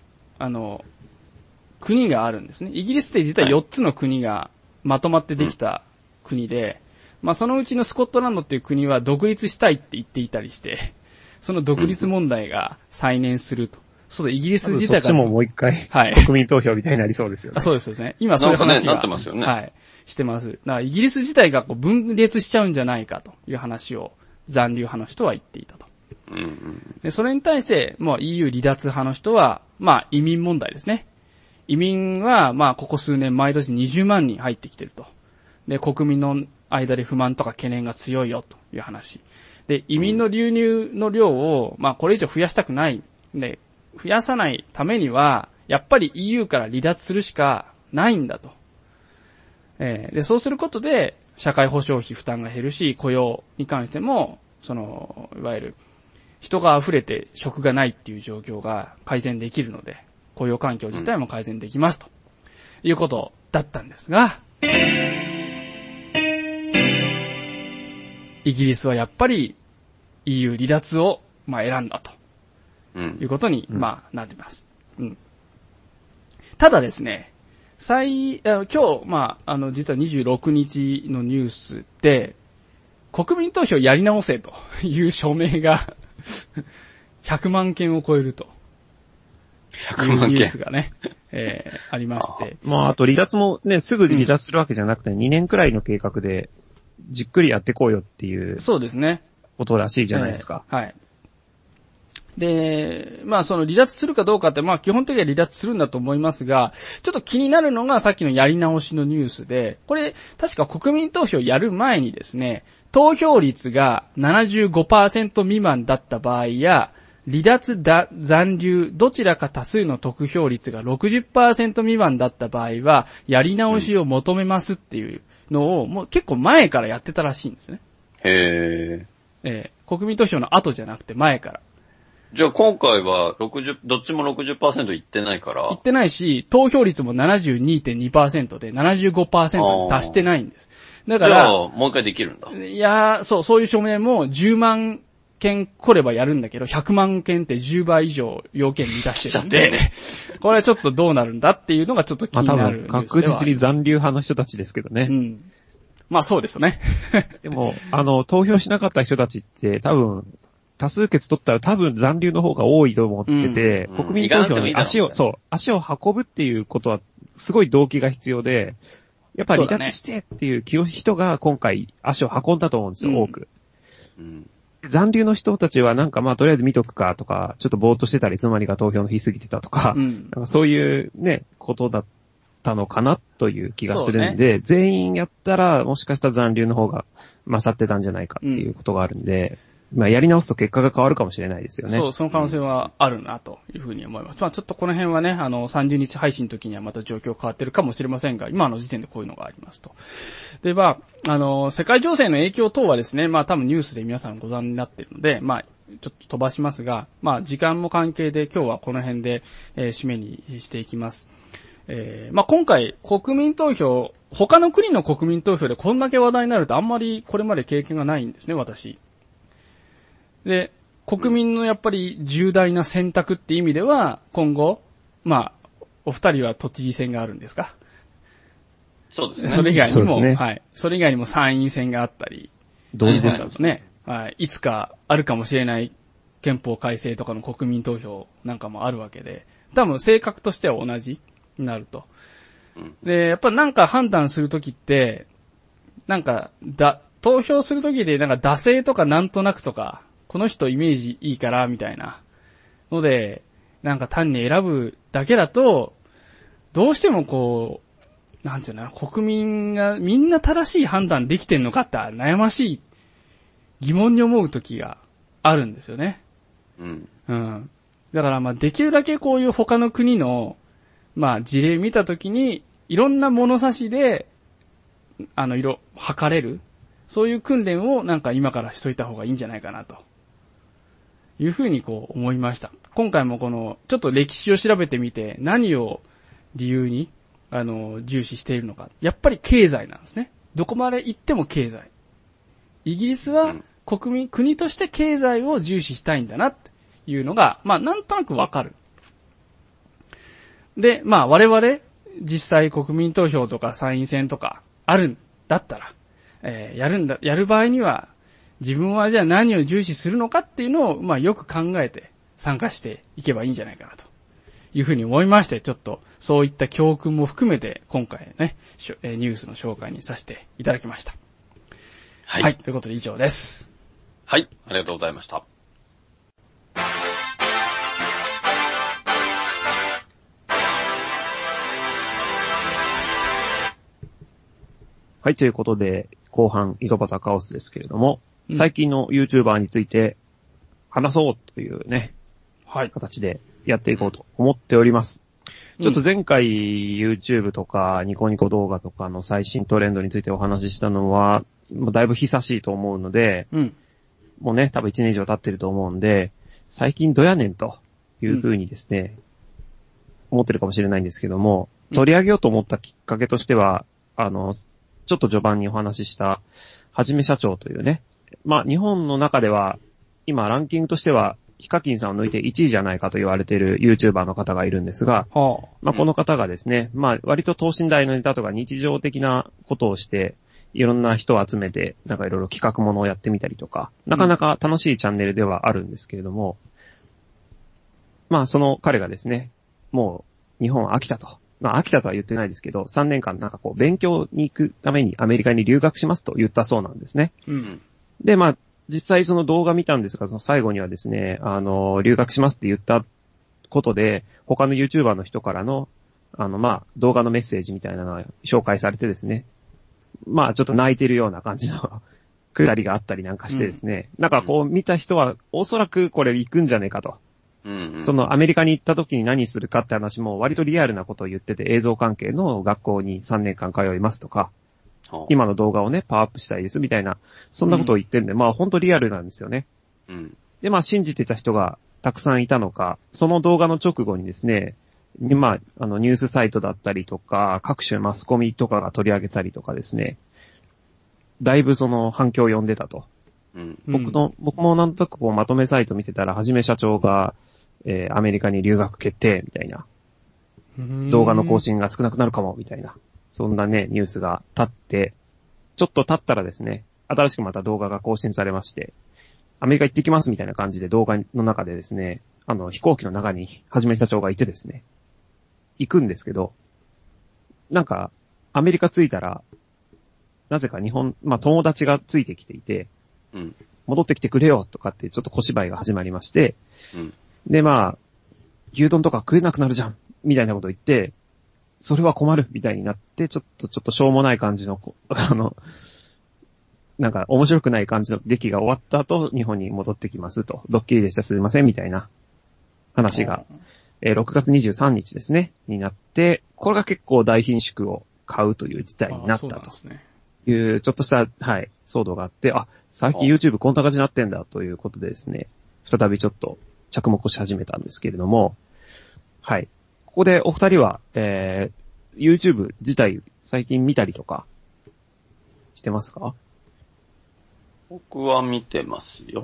国があるんですね。イギリスって実は4つの国がまとまってできた国で、まあそのうちのスコットランドっていう国は独立したいって言っていたりして、その独立問題が再燃すると。そうだ、イギリス自体が。 そっちももう一回、はい。国民投票みたいになりそうですよね。 そうですね。今そういう話が。 なってますよね。 はい。してます。だからイギリス自体がこう分裂しちゃうんじゃないかという話を残留派の人は言っていたと。 うんうん、 でそれに対して、もう EU 離脱派の人は、まあ移民問題ですね。移民は、まあここ数年毎年20万人入ってきてると。で、国民の間で不満とか懸念が強いよという話。で、移民の流入の量を、まあこれ以上増やしたくない。で、増やさないためには、やっぱり EU から離脱するしかないんだと。で、そうすることで、社会保障費負担が減るし、雇用に関しても、いわゆる、人が溢れて職がないっていう状況が改善できるので、雇用環境自体も改善できますということだったんですが、イギリスはやっぱり EU 離脱をまあ選んだということにまあなってます。うん。ただですね、今日まあ実は26日のニュースで国民投票やり直せという署名が100万件を超えると。いうニュースがね、ありまして。 まあ、あと離脱もね、すぐ離脱するわけじゃなくて、2年くらいの計画で、じっくりやってこうよっていう。 そうですね。 ことらしいじゃないですか。 はい。で、まあその離脱するかどうかって、まあ基本的には離脱するんだと思いますが、ちょっと気になるのがさっきのやり直しのニュースで、これ確か国民投票やる前にですね、投票率が 75% 未満だった場合や、離脱残留どちらか多数の得票率が 60% 未満だった場合はやり直しを求めますっていうのをもう結構前からやってたらしいんですね。 へー。 国民投票の後じゃなくて前から。 じゃあ今回はどっちも 60% いってないから。 いってないし、投票率も 72.2% で 75% に達してないんです。だから、 じゃあもう一回できるんだ。 いやー、そういう署名も10万件来ればやるんだけど、100万件って10倍以上要件満たしてるんで、これはちょっとどうなるんだっていうのがちょっと気になる。 まあ多分確実に残留派の人たちですけどね。 うん。まあそうですよね。 でも、投票しなかった人たちって多分、多数決取ったら多分残留の方が多いと思ってて、 うん、 国民投票に足を運ぶっていうことはすごい動機が必要で、やっぱり離脱してっていう人が今回足を運んだと思うんですよ、多く。うん、残留の人たちはなんかまあとりあえず見とくかとか、ちょっとぼーっとしてたらいつの間にか投票の日過ぎてたとか、なんかそういうね、ことだったのかなという気がするんで、ね、全員やったらもしかしたら残留の方が勝ってたんじゃないかっていうことがあるんで、まあやり直すと結果が変わるかもしれないですよね。 そう、その可能性はあるなというふうに思います。まあちょっとこの辺はね、30日配信の時にはまた状況変わってるかもしれませんが、今の時点でこういうのがありますと。で、まあ、世界情勢の影響等はですね、まあ多分ニュースで皆さんご覧になっているので、まあ、ちょっと飛ばしますが、まあ時間も関係で今日はこの辺で、締めにしていきます。まあ今回国民投票、他の国の国民投票でこんだけ話題になるとあんまりこれまで経験がないんですね、私。で、国民のやっぱり重大な選択って意味では、今後、まあ、お二人は都知事選があるんですか？ そうですね。 それ以外にも、 ね、 はい。それ以外にも参院選があったり、 同時ですね。はい。いつかあるかもしれない憲法改正とかの国民投票なんかもあるわけで、多分性格としては同じになると。で、やっぱなんか判断するときって、なんか、投票するときでなんか惰性とかなんとなくとか、この人イメージいいから、みたいなので、なんか単に選ぶだけだと、どうしてもこう、なんていうの、国民がみんな正しい判断できてんのかって悩ましい疑問に思う時があるんですよね。うん。だからまあできるだけこういう他の国の、まあ事例見た時に、いろんな物差しで、測れる。そういう訓練をなんか今からしといた方がいいんじゃないかなと。いうふうにこう思いました。今回もこの、ちょっと歴史を調べてみて、何を理由に、重視しているのか。やっぱり経済なんですね。どこまで行っても経済。イギリスは国として経済を重視したいんだなっていうのが、まあなんとなくわかる。で、まあ我々、実際国民投票とか参院選とかあるんだったら、やる場合には、自分はじゃあ何を重視するのかっていうのを、まあよく考えて参加していけばいいんじゃないかなというふうに思いまして、ちょっとそういった教訓も含めて今回ね、ニュースの紹介にさせていただきました。はい。はい。ということで以上です。 はい。ありがとうございました。 はい。ということで、後半、井戸端カオスですけれども、最近の YouTuber について話そうというね、はい、形でやっていこうと思っております。ちょっと前回 YouTube とかニコニコ動画とかの最新トレンドについてお話ししたのは、もうだいぶ久しいと思うので、もうね、多分1年以上経ってると思うんで、最近どやねんという風にですね、思ってるかもしれないんですけども、取り上げようと思ったきっかけとしては、ちょっと序盤にお話しした、はじめ社長というね、まあ日本の中では、今ランキングとしては、ヒカキンさんを抜いて1位じゃないかと言われている YouTuber の方がいるんですが、まあこの方がですね、まあ割と等身大のネタとか日常的なことをして、いろんな人を集めて、なんかいろいろ企画ものをやってみたりとか、なかなか楽しいチャンネルではあるんですけれども、まあその彼がですね、もう日本飽きたと。まあ飽きたとは言ってないですけど、3年間なんかこう勉強に行くためにアメリカに留学しますと言ったそうなんですね。で、まあ実際その動画見たんですが、その最後にはですね、留学しますって言ったことで、他の YouTuber の人からの、まあ動画のメッセージみたいなのが紹介されてですね、まあちょっと泣いてるような感じのくだりがあったりなんかしてですね、なんかこう見た人はおそらくこれ行くんじゃねえかと。そのアメリカに行った時に何するかって話も割とリアルなことを言ってて、映像関係の学校に3年間通いますとか、今の動画をね、パワーアップしたいですみたいな、そんなことを言ってるんで、まあ本当リアルなんですよね。 うん。 で、まあ信じてた人がたくさんいたのか、その動画の直後にですね、まあ、ニュースサイトだったりとか、各種マスコミとかが取り上げたりとかですね、だいぶその反響を呼んでたと。 うん。 僕もなんとなくこうまとめサイト見てたら、はじめ社長が、アメリカに留学決定、みたいな。動画の更新が少なくなるかも、みたいな。そんなね、ニュースが立って、ちょっと経ったらですね、新しくまた動画が更新されまして、アメリカ行ってきますみたいな感じで動画の中でですね、飛行機の中にはじめ社長がいてですね、行くんですけど、なんか、アメリカ着いたら、なぜかまあ友達がついてきていて、 うん。 戻ってきてくれよとかってちょっと小芝居が始まりまして、 うん。 でまあ、牛丼とか食えなくなるじゃんみたいなこと言って、それは困るみたいになって、ちょっとしょうもない感じの、なんか面白くない感じの劇が終わった後、日本に戻ってきますと。ドッキリでしたすいませんみたいな話が、6月23日ですね、になって、これが結構大品縮を買うという事態になったという、ちょっとした、はい、騒動があって、最近 YouTube こんな感じになってんだということでですね、再びちょっと着目し始めたんですけれども、はい。ここでお二人は、YouTube 自体最近見たりとかしてますか？ 僕は見てますよ。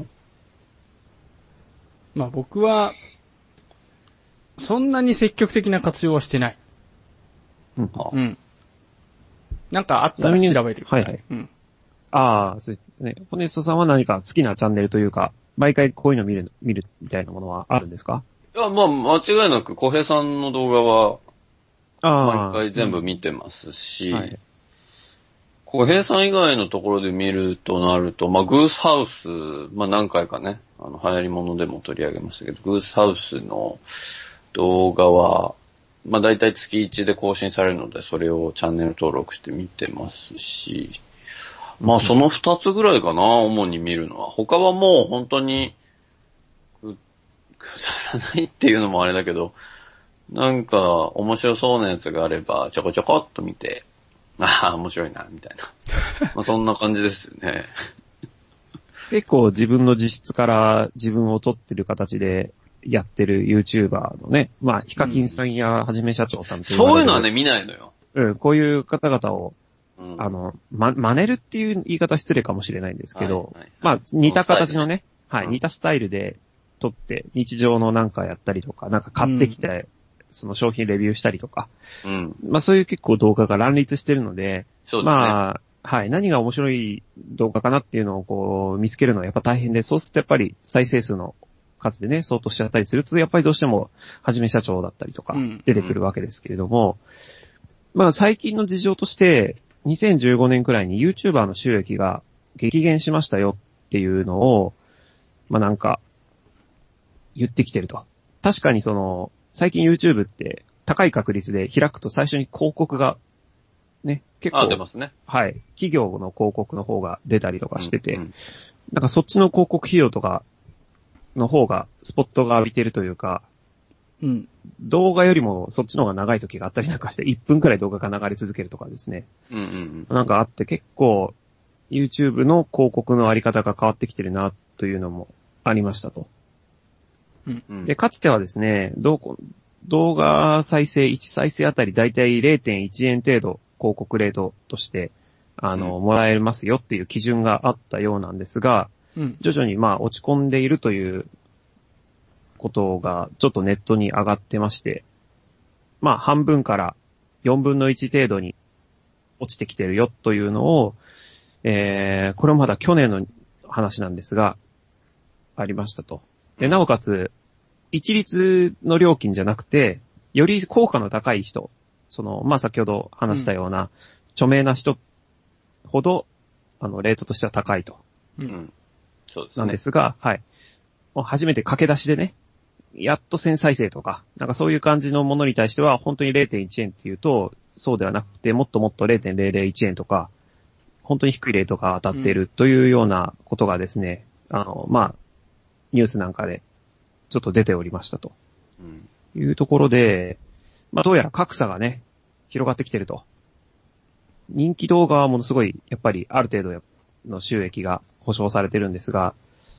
まあ僕は、そんなに積極的な活用はしてない。 うん。 うん。なんかあったら調べる。 はいはい。 うん。 そうですね。ホネストさんは何か好きなチャンネルというか、毎回こういうの見るみたいなものはあるんですか？ いや、まあ、間違いなく小平さんの動画は、毎回全部見てますし、はい、小平さん以外のところで見るとなると、まあ、グースハウス、まあ、何回かね、流行り物でも取り上げましたけど、グースハウスの動画は、まあ、大体月1で更新されるので、それをチャンネル登録して見てますし、まあ、その2つぐらいかな、主に見るのは。他はもう本当に、くだらないっていうのもあれだけど、なんか面白そうなやつがあれば、ちょこちょこっと見て、面白いな、みたいな。まあそんな感じですよね。 結構自分の自室から自分を撮ってる形でやってる YouTuber のね、まあ、ヒカキンさんやはじめ社長さんという、 そういうのはね、見ないのよ。 うん、こういう方々を、真似るっていう言い方失礼かもしれないんですけど、まあ、似た形のね、はい、似たスタイルで撮って、日常のなんかやったりとか、なんか買ってきて、その商品レビューしたりとか、まあそういう結構動画が乱立してるので、 そうですね、 まあ、はい、何が面白い動画かなっていうのをこう見つけるのはやっぱ大変で、そうするとやっぱり再生数の数でね、相当しちゃったりすると、やっぱりどうしても、はじめ社長だったりとか、出てくるわけですけれども、まあ最近の事情として、2015年くらいに YouTuber の収益が激減しましたよっていうのを、まあなんか、言ってきてると。確かにその、最近 YouTube って高い確率で開くと最初に広告が、ね、結構。 出ますね。 はい。企業の広告の方が出たりとかしてて、なんかそっちの広告費用とかの方がスポットが浴びてるというか、動画よりもそっちの方が長い時があったりなんかして、1分くらい動画が流れ続けるとかですね。なんかあって結構 YouTube の広告のあり方が変わってきてるなというのもありましたと。で、かつてはですね、動画再生、1再生あたりだいたい 0.1 円程度広告レートとして、もらえますよっていう基準があったようなんですが、徐々にまあ落ち込んでいるということがちょっとネットに上がってまして、まあ半分から4分の1程度に落ちてきてるよというのを、これもまだ去年の話なんですが、ありましたと。で、なおかつ、一律の料金じゃなくて、より効果の高い人、まあ、先ほど話したような、著名な人ほど、レートとしては高いと。 そうですね。 なんですが、はい。初めて駆け出しでね、やっと1000再生とか、なんかそういう感じのものに対しては、本当に 0.1 円っていうと、そうではなくて、もっともっと 0.001 円とか、本当に低いレートが当たっているというようなことがですね、まあ、ニュースなんかでちょっと出ておりましたと。いうところで、まあどうやら格差がね、広がってきてると。人気動画はものすごい、やっぱりある程度の収益が保証されてるんですが、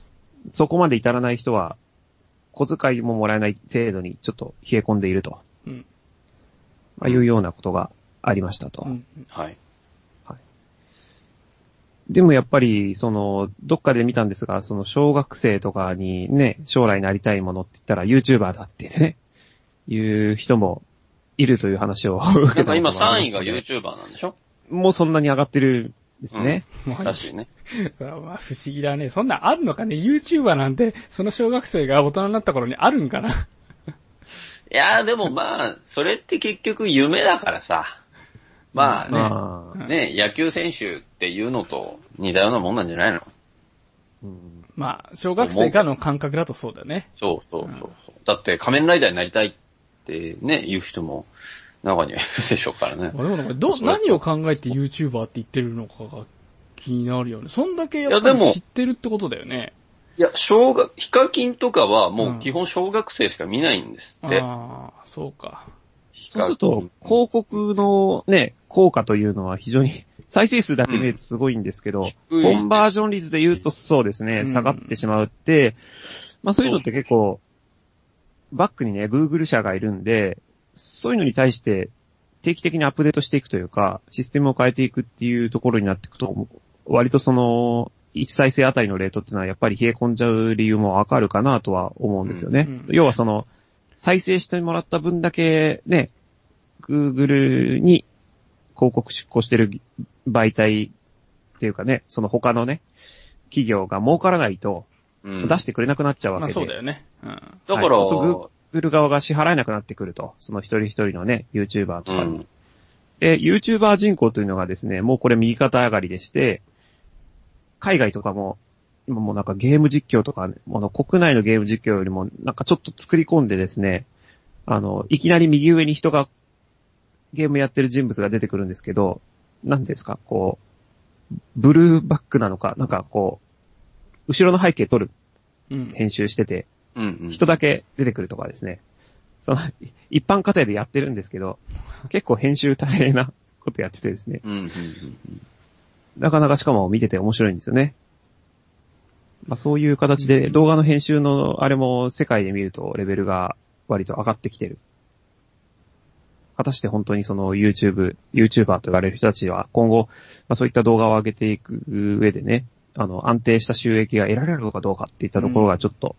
そこまで至らない人は、小遣いももらえない程度にちょっと冷え込んでいると。うん。いうようなことがありましたと。うん、 はい。はい。 でもやっぱり、どっかで見たんですが、小学生とかにね、将来なりたいものって言ったら YouTuber だってね、いう人もいるという話を受けたことがあります。 なんか今3位が YouTuber なんでしょ？ もうそんなに上がってるんですね。 うん、らしいね。 まあ不思議だね。そんなんあるのかね？ YouTuber なんて、その小学生が大人になった頃にあるんかな？ いやーでもまあ、それって結局夢だからさ。まあね、野球選手っていうのと似たようなもんなんじゃないの？ うん、まあ、小学生からの感覚だとそうだね。 そう。だって仮面ライダーになりたいってね、言う人も中にはいるでしょうからね。 でも何を考えて YouTuber って言ってるのかが気になるよね。そんだけやっぱり知ってるってことだよね。 いや、ヒカキンとかはもう基本小学生しか見ないんですって。 ああ、そうか。 そうすると、広告のね、効果というのは非常に、再生数だけ見るとすごいんですけど、コンバージョン率で言うとそうですね、下がってしまうって、まあそういうのって結構、バックにね、Google 社がいるんで、そういうのに対して定期的にアップデートしていくというか、システムを変えていくっていうところになっていくと、割と1再生あたりのレートっていうのはやっぱり冷え込んじゃう理由もわかるかなとは思うんですよね。要は再生してもらった分だけね、Google に広告出稿してる媒体っていうかね、他のね、企業が儲からないと出してくれなくなっちゃうわけで。 まあそうだよね。 だから、 Google 側が支払えなくなってくると。その一人一人のね、YouTuber とかに。で、YouTuber 人口というのがですね、もうこれ右肩上がりでして、海外とかも、今もうなんかゲーム実況とか、国内のゲーム実況よりもなんかちょっと作り込んでですね、いきなり右上に人がゲームやってる人物が出てくるんですけど、何ですか、ブルーバックなのか、なんか後ろの背景撮る、編集してて、人だけ出てくるとかですね。一般家庭でやってるんですけど、結構編集大変なことやっててですね。なかなかしかも見てて面白いんですよね。まあそういう形で動画の編集のあれも世界で見るとレベルが割と上がってきてる。果たして本当にYouTuber と言われる人たちは今後、まあそういった動画を上げていく上でね、安定した収益が得られるのかどうかっていったところがちょっと、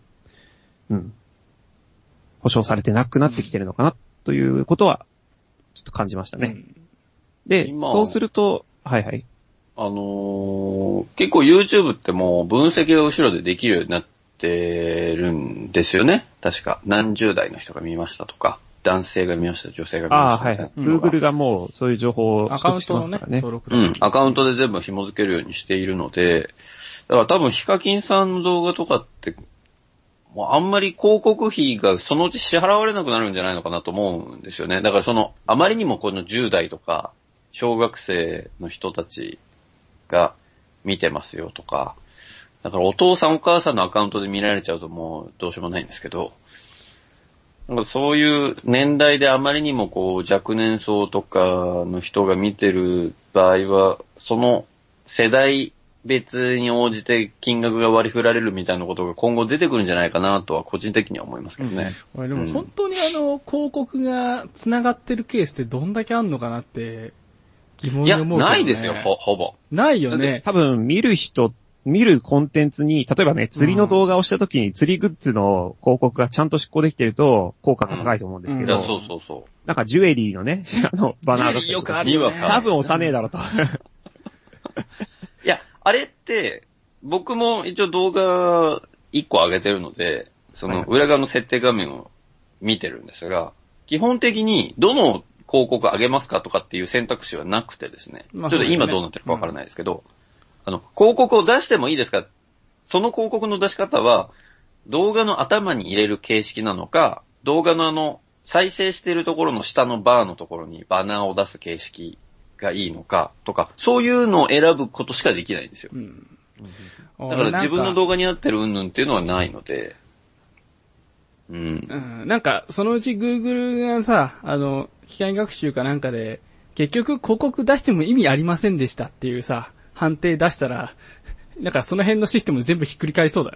保証されてなくなってきてるのかなということは、ちょっと感じましたね。で、そうすると、はいはい。 結構 YouTube ってもう分析が後ろでできるようになってるんですよね。確か。何十代の人が見ましたとか、男性が見ました、女性が見ました。 はいはい。Google がもうそういう情報を取得してますからね。 アカウントで全部紐付けるようにしているので、だから多分ヒカキンさんの動画とかって、もうあんまり広告費がそのうち支払われなくなるんじゃないのかなと思うんですよね。だからあまりにもこの10代とか、小学生の人たちが見てますよとか、だからお父さんお母さんのアカウントで見られちゃうともうどうしようもないんですけど、なんかそういう年代であまりにも若年層とかの人が見てる場合は、その世代別に応じて金額が割り振られるみたいなことが今後出てくるんじゃないかなとは個人的には思いますけどね。 でも本当に広告が繋がってるケースってどんだけあんのかなって疑問に思うけどね。 いや、ないですよ、ほぼ。 ないよね。 多分見るコンテンツに、例えばね、釣りの動画をしたときに釣りグッズの広告がちゃんと執行できてると効果が高いと思うんですけど。 そう。 なんかジュエリーのね、バナーがよくあるよね。 多分押さねえだろと。 いや、あれって、僕も一応動画1個上げてるので、裏側の設定画面を見てるんですが、基本的にどの広告上げますかとかっていう選択肢はなくてですね。ちょっと今どうなってるかわからないですけど、広告を出してもいいですか？その広告の出し方は、動画の頭に入れる形式なのか、動画の再生しているところの下のバーのところにバナーを出す形式がいいのかとか、そういうのを選ぶことしかできないんですよ。だから自分の動画になってる云々っていうのはないので。 なんか、そのうち Google がさ、機械学習かなんかで、結局広告出しても意味ありませんでしたっていうさ、判定出したら、なんかその辺のシステム全部ひっくり返りそうだね。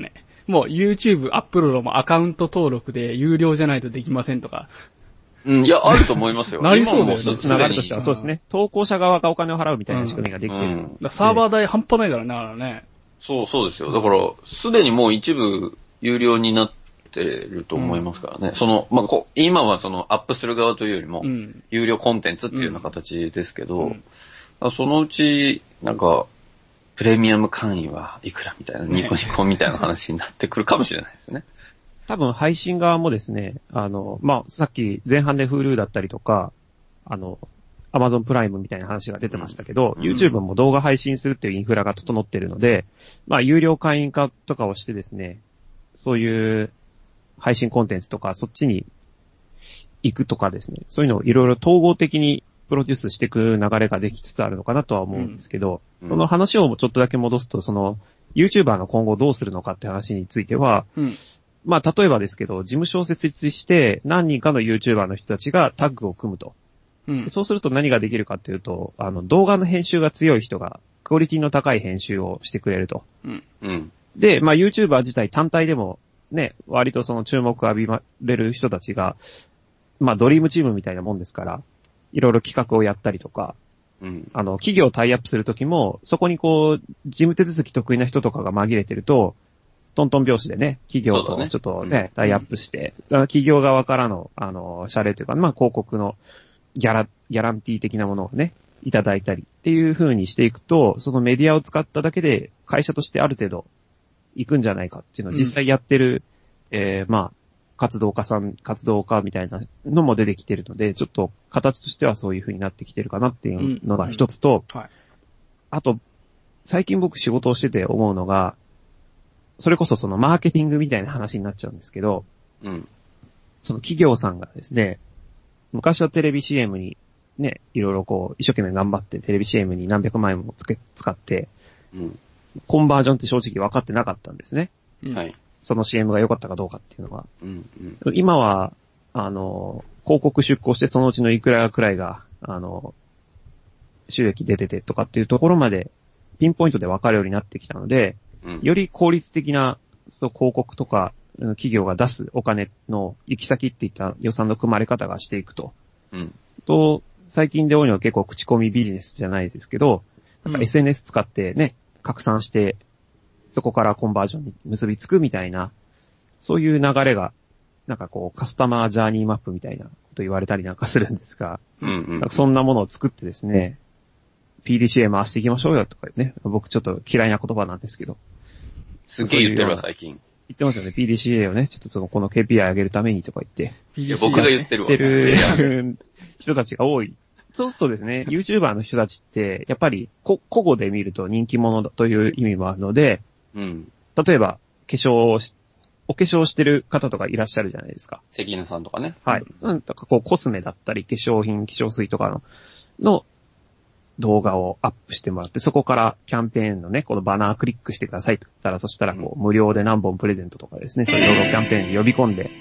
もう YouTube アップロードもアカウント登録で有料じゃないとできませんとか。 いや、あると思いますよ。 なりそうだよね。 流れとしてはそうですね。投稿者側がお金を払うみたいな仕組みができてる。 サーバー代半端ないからね。 そうですよ。だから、すでにもう一部有料になってると思いますからね。今はアップする側というよりも、有料コンテンツっていうような形ですけど、そのうち、プレミアム会員はいくらみたいな、ニコニコみたいな話になってくるかもしれないですね。 多分配信側もですね、さっき前半で Hulu だったりとか、Amazon プライムみたいな話が出てましたけど、YouTube も動画配信するっていうインフラが整っているので、有料会員化とかをしてですね、そういう配信コンテンツとか、そっちに行くとかですね、そういうのをいろいろ統合的にプロデュースしていく流れができつつあるのかなとは思うんですけど、その話をちょっとだけ戻すと、YouTuber が今後どうするのかって話については、例えばですけど、事務所を設立して何人かの YouTuber の人たちがタッグを組むと。そうすると何ができるかっていうと、動画の編集が強い人がクオリティの高い編集をしてくれると。で、YouTuber 自体単体でもね、割と注目を浴びれる人たちが、ドリームチームみたいなもんですから、いろいろ企画をやったりとか、企業をタイアップするときも、そこに事務手続き得意な人とかが紛れてると、トントン拍子でね、企業とちょっとね、タイアップして、企業側からの、謝礼というか、広告のギャランティー的なものをね、いただいたりっていう風にしていくと、そのメディアを使っただけで会社としてある程度行くんじゃないかっていうのを実際やってる、活動家みたいなのも出てきてるので、ちょっと形としてはそういう風になってきてるかなっていうのが一つと、あと、最近僕仕事をしてて思うのが、それこそマーケティングみたいな話になっちゃうんですけど、その企業さんがですね、昔はテレビ CM にね、いろいろ一生懸命頑張ってテレビ CM に何百万円も使って、コンバージョンって正直分かってなかったんですね。その CM が良かったかどうかっていうのは。今は、広告出稿してそのうちのいくらくらいが、収益出ててとかっていうところまでピンポイントで分かるようになってきたので、より効率的な広告とか企業が出すお金の行き先っていった予算の組まれ方がしていくと。最近で多いのは結構口コミビジネスじゃないですけど、SNS 使ってね、拡散して、そこからコンバージョンに結びつくみたいな、そういう流れが、カスタマージャーニーマップみたいなこと言われたりなんかするんですが、そんなものを作ってですね、PDCA 回していきましょうよとかね、僕ちょっと嫌いな言葉なんですけど。 すげえ言ってるわ、最近。 言ってますよね。PDCA をね、ちょっとこの KPI 上げるためにとか言って。 いや、僕が言ってるわ。 言ってる人たちが多い。そうするとですね、YouTuber の人たちって、やっぱり、個々で見ると人気者だという意味もあるので、例えば、お化粧してる方とかいらっしゃるじゃないですか。 関根さんとかね。 はい。コスメだったり、化粧品、化粧水とかの動画をアップしてもらって、そこからキャンペーンのね、このバナークリックしてくださいと言ったら、そしたら無料で何本プレゼントとかですね、そういう動画キャンペーンに呼び込んで、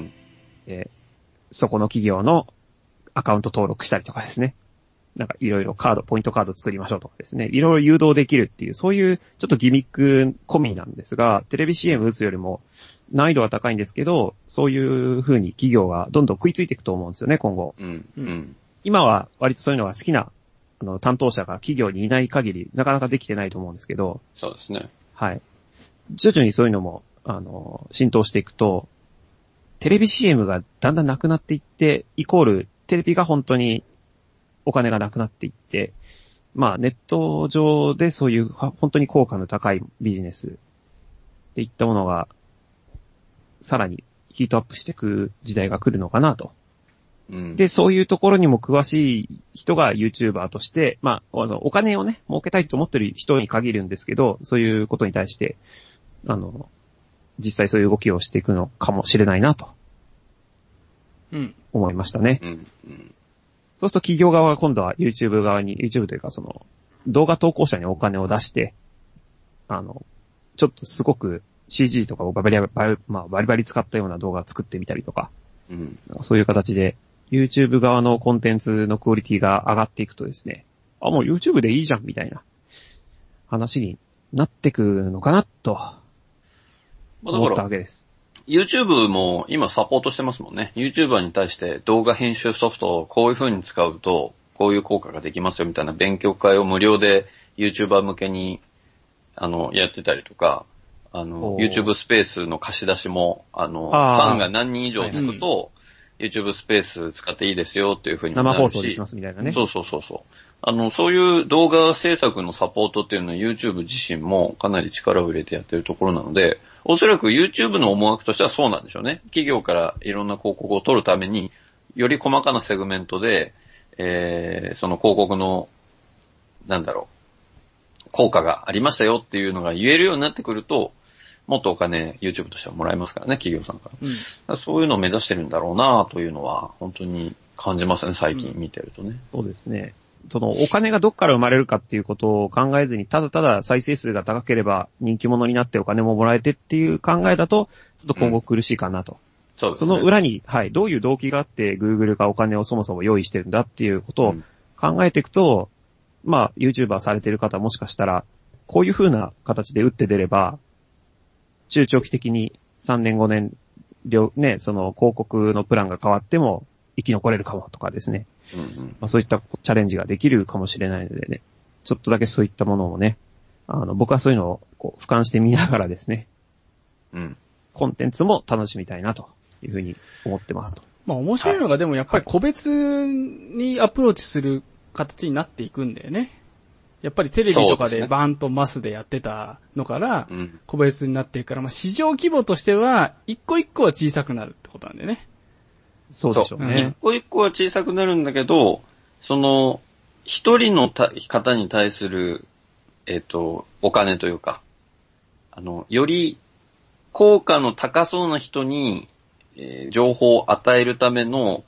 そこの企業のアカウント登録したりとかですね。いろいろポイントカード作りましょうとかですね。いろいろ誘導できるっていう、そういうちょっとギミック込みなんですが、テレビ CM 打つよりも難易度は高いんですけど、そういう風に企業がどんどん食いついていくと思うんですよね、今後。今は割とそういうのが好きな、担当者が企業にいない限り、なかなかできてないと思うんですけど。 そうですね。 はい。徐々にそういうのも、浸透していくと、テレビ CM がだんだんなくなっていって、イコール、テレビが本当にお金がなくなっていって、ネット上でそういう本当に効果の高いビジネスっていったものが、さらにヒートアップしていく時代が来るのかなと。で、そういうところにも詳しい人が YouTuber として、お金をね、儲けたいと思ってる人に限るんですけど、そういうことに対して、実際そういう動きをしていくのかもしれないなと。思いましたね。そうすると企業側が今度は YouTube 側に、YouTube というか動画投稿者にお金を出して、ちょっとすごく CG とかをバリバリ使ったような動画を作ってみたりとか、そういう形で YouTube 側のコンテンツのクオリティが上がっていくとですね、もう YouTube でいいじゃんみたいな話になってくのかなと。 思ったわけです。 YouTube も今サポートしてますもんね。YouTuber に対して動画編集ソフトをこういう風に使うと、こういう効果ができますよみたいな勉強会を無料で YouTuber 向けに、やってたりとか、YouTube スペースの貸し出しも、ファンが何人以上つくと、YouTube スペース使っていいですよっていう風になるし。 生放送できますみたいなね。 そう。そういう動画制作のサポートっていうのは YouTube 自身もかなり力を入れてやってるところなので、おそらく YouTube の思惑としてはそうなんでしょうね。企業からいろんな広告を取るために、より細かなセグメントで、その広告の、効果がありましたよっていうのが言えるようになってくると、もっとお金 YouTube としてはもらえますからね、企業さんから。そういうのを目指してるんだろうなというのは、本当に感じますね、最近見てるとね。 そうですね。お金がどっから生まれるかっていうことを考えずに、ただただ再生数が高ければ人気者になってお金ももらえてっていう考えだと、ちょっと今後苦しいかなと。 そうですね。 その裏に、どういう動機があって Google がお金をそもそも用意してるんだっていうことを考えていくと、YouTuber されてる方もしかしたら、こういう風な形で打って出れば、中長期的に3年5年、その広告のプランが変わっても生き残れるかもとかですね。そういったチャレンジができるかもしれないのでね、ちょっとだけそういったものをね、僕はそういうのを俯瞰してみながらですね、コンテンツも楽しみたいなというふうに思ってますと。 面白いのがでもやっぱり個別にアプローチする形になっていくんだよね。やっぱりテレビとかでバーンとマスでやってたのから、個別になっていくから、市場規模としては、一個一個は小さくなるってことなんだよね。 そうでしょうね。 一個一個は小さくなるんだけど、一人の方に対する、お金というか、より効果の高そうな人に、情報を与えるための、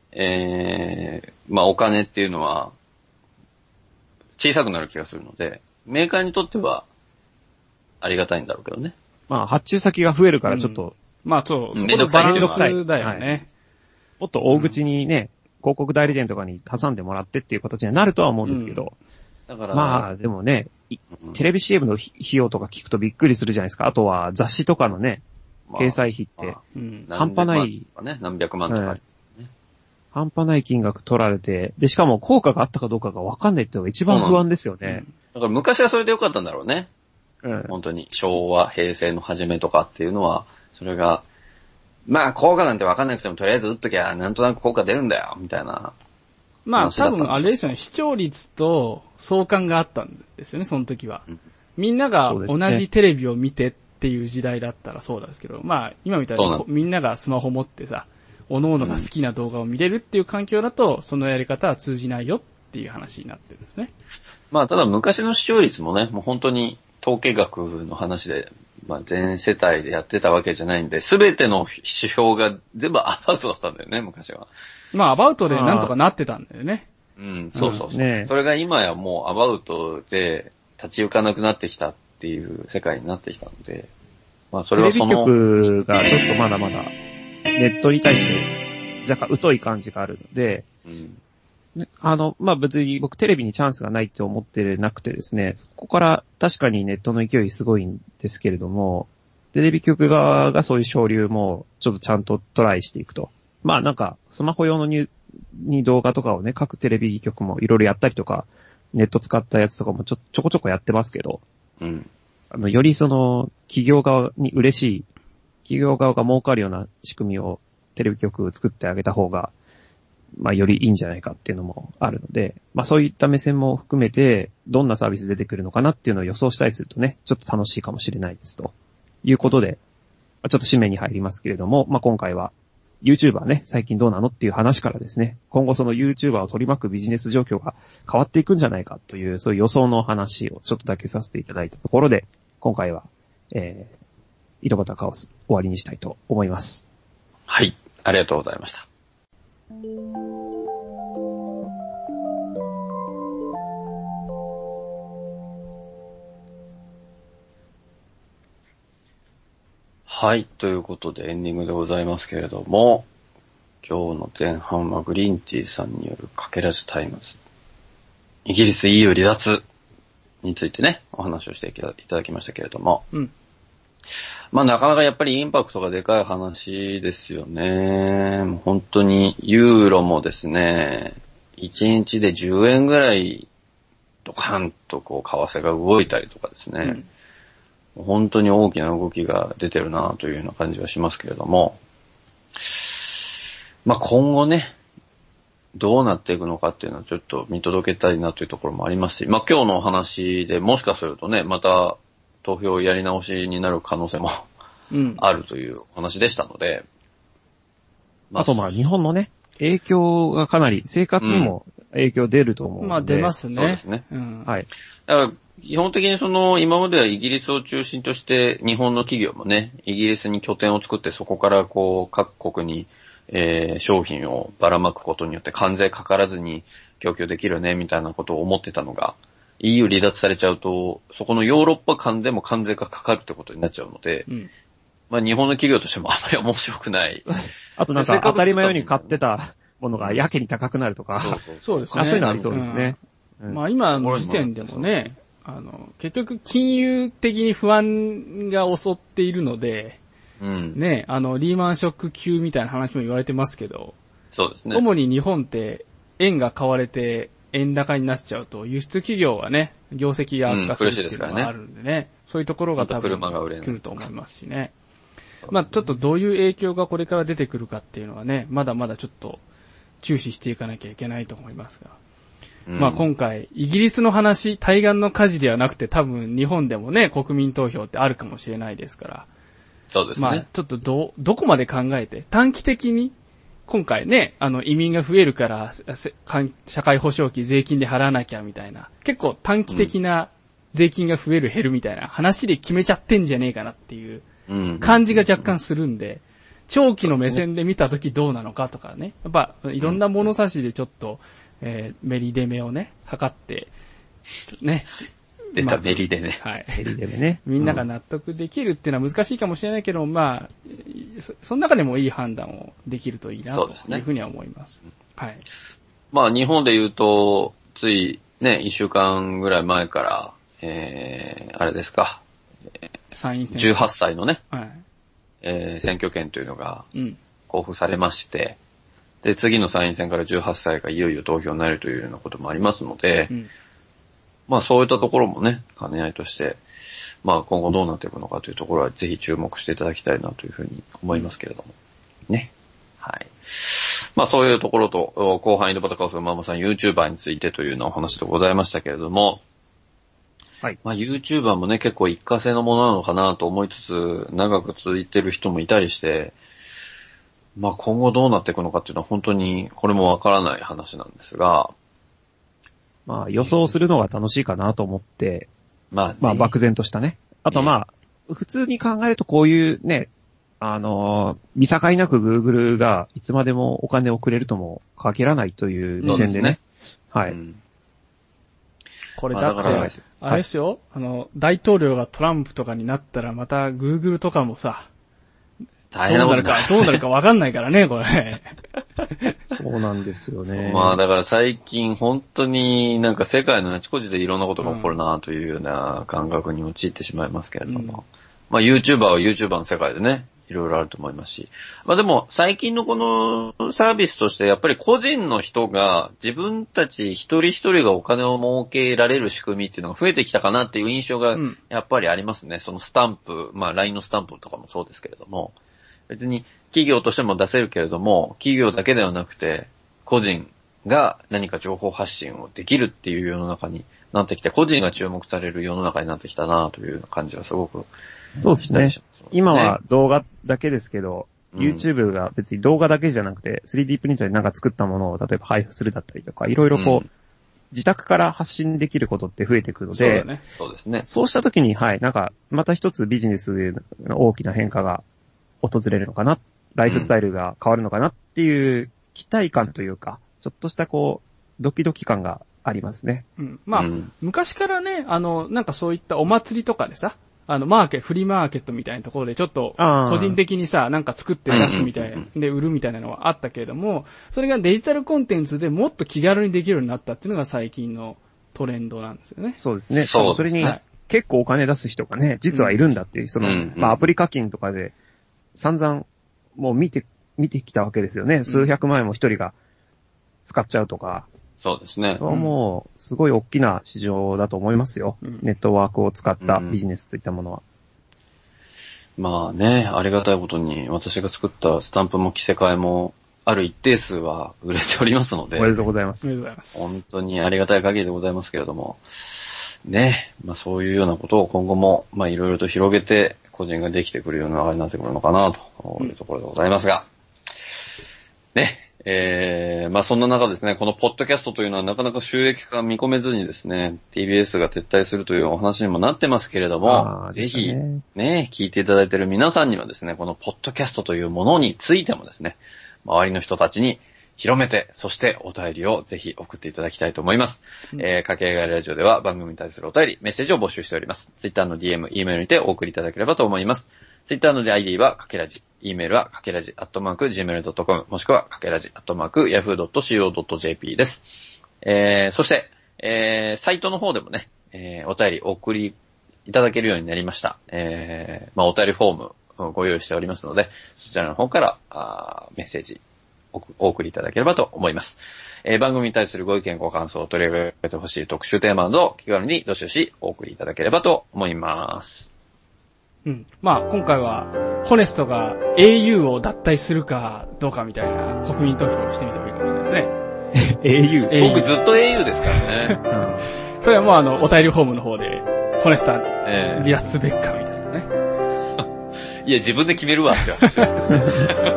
お金っていうのは、小さくなる気がするので、メーカーにとっては、ありがたいんだろうけどね。 発注先が増えるからちょっと、 そう、そこのバランスだよね。 もっと大口にね、広告代理店とかに挟んでもらってっていう形になるとは思うんですけど、 だからでもね、テレビ CM の費用とか聞くとびっくりするじゃないですか。あとは雑誌とかのね、掲載費って、半端ない、 何百万とかありますね。 半端ない金額取られて、で、しかも効果があったかどうかが分かんないっていうのが一番不安ですよね。 だから昔はそれでよかったんだろうね。本当に、昭和、平成の初めとかっていうのは、それが、効果なんて分かんなくてもとりあえず打っときゃ、なんとなく効果出るんだよ、みたいな。 多分あれですよね、視聴率と相関があったんですよね、その時は。みんなが同じテレビを見てっていう時代だったらそうですけど、今みたいにみんながスマホ持ってさ、各々が好きな動画を見れるっていう環境だと、そのやり方は通じないよっていう話になってるんですね。 ただ昔の視聴率もね、もう本当に統計学の話で、全世帯でやってたわけじゃないんで、すべての指標が全部アバウトだったんだよね、昔は。 アバウトでなんとかなってたんだよね。 そう。それが今やもうアバウトで立ち行かなくなってきたっていう世界になってきたので、それはテレビ局がちょっとまだまだネットに対して若干疎い感じがあるので、別に僕テレビにチャンスがないって思ってなくてですね、そこから確かにネットの勢いすごいんですけれども、テレビ局側がそういう省流もちょっとちゃんとトライしていくと。スマホ用のに動画とかをね、各テレビ局もいろいろやったりとか、ネット使ったやつとかもちょこちょこやってますけど、より企業側に嬉しい、企業側が儲かるような仕組みをテレビ局作ってあげた方が、よりいいんじゃないかっていうのもあるので、そういった目線も含めて、どんなサービス出てくるのかなっていうのを予想したりするとね、ちょっと楽しいかもしれないですということで、ちょっと締めに入りますけれども、今回は YouTuber ね、最近どうなのっていう話からですね、今後その YouTuber を取り巻くビジネス状況が変わっていくんじゃないかという、そういう予想の話をちょっとだけさせていただいたところで、今回は、井戸端カオス終わりにしたいと思います。 はい、ありがとうございました。はい。ということでエンディングでございますけれども、今日の前半はグリーンティーさんによるかけらじタイムズ。イギリス EU 離脱についてね、お話をしていただきましたけれども、 まあなかなかやっぱりインパクトがでかい話ですよね。本当にユーロもですね、1日で10円ぐらいドカンとこう為替が動いたりとかですね、本当に大きな動きが出てるなというような感じはしますけれども、まあ今後ね、どうなっていくのかっていうのはちょっと見届けたいなというところもありますし、まあ今日のお話でもしかするとね、また投票やり直しになる可能性もあるという話でしたので。 あとまあ日本のね、影響がかなり生活にも影響出ると思うので。 まあ出ますね。 そうですね。 はい。 だから基本的に今まではイギリスを中心として日本の企業もね、イギリスに拠点を作ってそこからこう各国に商品をばらまくことによって関税かからずに供給できるね、みたいなことを思ってたのが、EU 離脱されちゃうと、そこのヨーロッパ間でも関税がかかるってことになっちゃうので、まあ日本の企業としてもあまり面白くない。 あとなんか当たり前ように買ってたものがやけに高くなるとか。 そうですね。 そういうのありそうですね。 まあ今の時点でもね、結局金融的に不安が襲っているので、ね、リーマンショック級みたいな話も言われてますけど、 そうですね。 主に日本って円が買われて円高になっちゃうと、輸出企業はね、業績が悪化するっていうのがあるんでね、そういうところが多分来ると思いますしね。まあちょっとどういう影響がこれから出てくるかっていうのはね、まだまだちょっと注視していかなきゃいけないと思いますが。まあ今回、イギリスの話、対岸の火事ではなくて多分日本でもね、国民投票ってあるかもしれないですから。 そうですね。 まあちょっとどこまで考えて、短期的に、今回ね、移民が増えるから、社会保障費税金で払わなきゃみたいな、結構短期的な税金が増える減るみたいな話で決めちゃってんじゃねえかなっていう感じが若干するんで、長期の目線で見たときどうなのかとかね、やっぱいろんな物差しでちょっと、メリデメをね、測って、ね。 出たメリデメ。 はい。 メリデメね。 みんなが納得できるっていうのは難しいかもしれないけど、まあ、その中でもいい判断をできるといいなというふうには思います。はい。 まあ日本で言うと、ついね、1週間ぐらい前から、あれですか、 参院選。 18歳のね、 はい。 選挙権というのが交付されまして、で、次の参院選から18歳がいよいよ投票になるというようなこともありますので、まあそういったところもね、兼ね合いとして、まあ今後どうなっていくのかというところはぜひ注目していただきたいなというふうに思いますけれども。ね。はい。まあそういうところと、後半井戸端カオスママさん YouTuber についてというようなお話でございましたけれども、 はい。 まあ YouTuber もね、結構一過性のものなのかなと思いつつ、長く続いてる人もいたりして、まあ今後どうなっていくのかっていうのは本当にこれもわからない話なんですが、 まあ予想するのが楽しいかなと思って、 まあ、ね、 まあ漠然としたね。あとまあ、普通に考えるとこういうね、見境なく Google がいつまでもお金をくれるとも限らないという目線でね。はい。 これだって、あれですよ、大統領がトランプとかになったらまた Google とかもさ、 大変なことどうなるかわかんないからね、これ。 そうなんですよね。 まあだから最近本当になんか世界のあちこちでいろんなことが起こるなというような感覚に陥ってしまいますけれども。まあ YouTuber は YouTuber の世界でね、いろいろあると思いますし。まあでも最近のこのサービスとしてやっぱり個人の人が自分たち一人一人がお金を儲けられる仕組みっていうのが増えてきたかなっていう印象がやっぱりありますね。そのスタンプ、まあ LINE のスタンプとかもそうですけれども。別に企業としても出せるけれども、企業だけではなくて、個人が何か情報発信をできるっていう世の中になってきて、個人が注目される世の中になってきたなという感じはすごく。 そうですね。今は動画だけですけど、YouTube が別に動画だけじゃなくて、3D プリンターでなんか作ったものを例えば配布するだったりとか、いろいろこう、自宅から発信できることって増えてくるので、 そうですね。 そうした時に、はい、なんか、また一つビジネスの大きな変化が訪れるのかな、ライフスタイルが変わるのかなっていう期待感というか、ちょっとしたこう、ドキドキ感がありますね。 まあ、昔からね、なんかそういったお祭りとかでさ、フリーマーケットみたいなところでちょっと、個人的にさ、なんか作って出すみたいで、売るみたいなのはあったけれども、それがデジタルコンテンツでもっと気軽にできるようになったっていうのが最近のトレンドなんですよね。 そうですね。それに、 結構お金出す人がね、実はいるんだっていう、まあアプリ課金とかで散々もう見てきたわけですよね。数百万円も一人が使っちゃうとか。 そうですね。 そうもう、すごい大きな市場だと思いますよ。ネットワークを使ったビジネスといったものは。 まあね、ありがたいことに私が作ったスタンプも着せ替えもある一定数は売れておりますので。 おめでとうございます。 おめでとうございます。 本当にありがたい限りでございますけれども。ね、まあそういうようなことを今後も、まあいろいろと広げて個人ができてくるような流れになってくるのかなというところでございますが。ね、まあそんな中ですね、このポッドキャストというのはなかなか収益化見込めずにですね、TBS が撤退するというお話にもなってますけれども、ぜひね、聞いていただいている皆さんにはですね、このポッドキャストというものについてもですね、周りの人たちに広めて、そしてお便りをぜひ送っていただきたいと思います。かけがえラジオでは番組に対するお便り、メッセージを募集しております。Twitter の DM、E メールにてお送りいただければと思います。Twitter の ID はかけらじ、E メールはかけらじ@gmail.com、もしくはかけらじ@yahoo.co.jp です。そして、サイトの方でもね、お便りお送りいただけるようになりました。まあお便りフォームをご用意しておりますので、そちらの方からメッセージお送りいただければと思います。番組に対するご意見ご感想を取り上げてほしい特集テーマなど気軽にどしどしお送りいただければと思います。 まあ今回はホネストが au を脱退するかどうかみたいな国民投票をしてみてもいいかもしれないですね。 au? 僕ずっと au ですからね。 それはもうお便りフォームの方でホネストは離脱すべきかみたいなね。 いや自分で決めるわって話ですけどね。au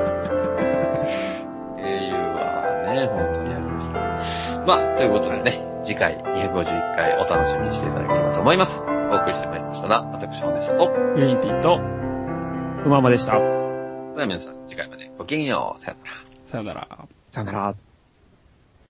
はね、本当にありますね。まあ、ということでね、次回251回お楽しみにしていただければと思います。お送りしてまいりましたが、私、ホネストと、 ユニティと、 うままでした。 では皆さん、次回までごきげんよう。さよなら。 さよなら。 さよなら。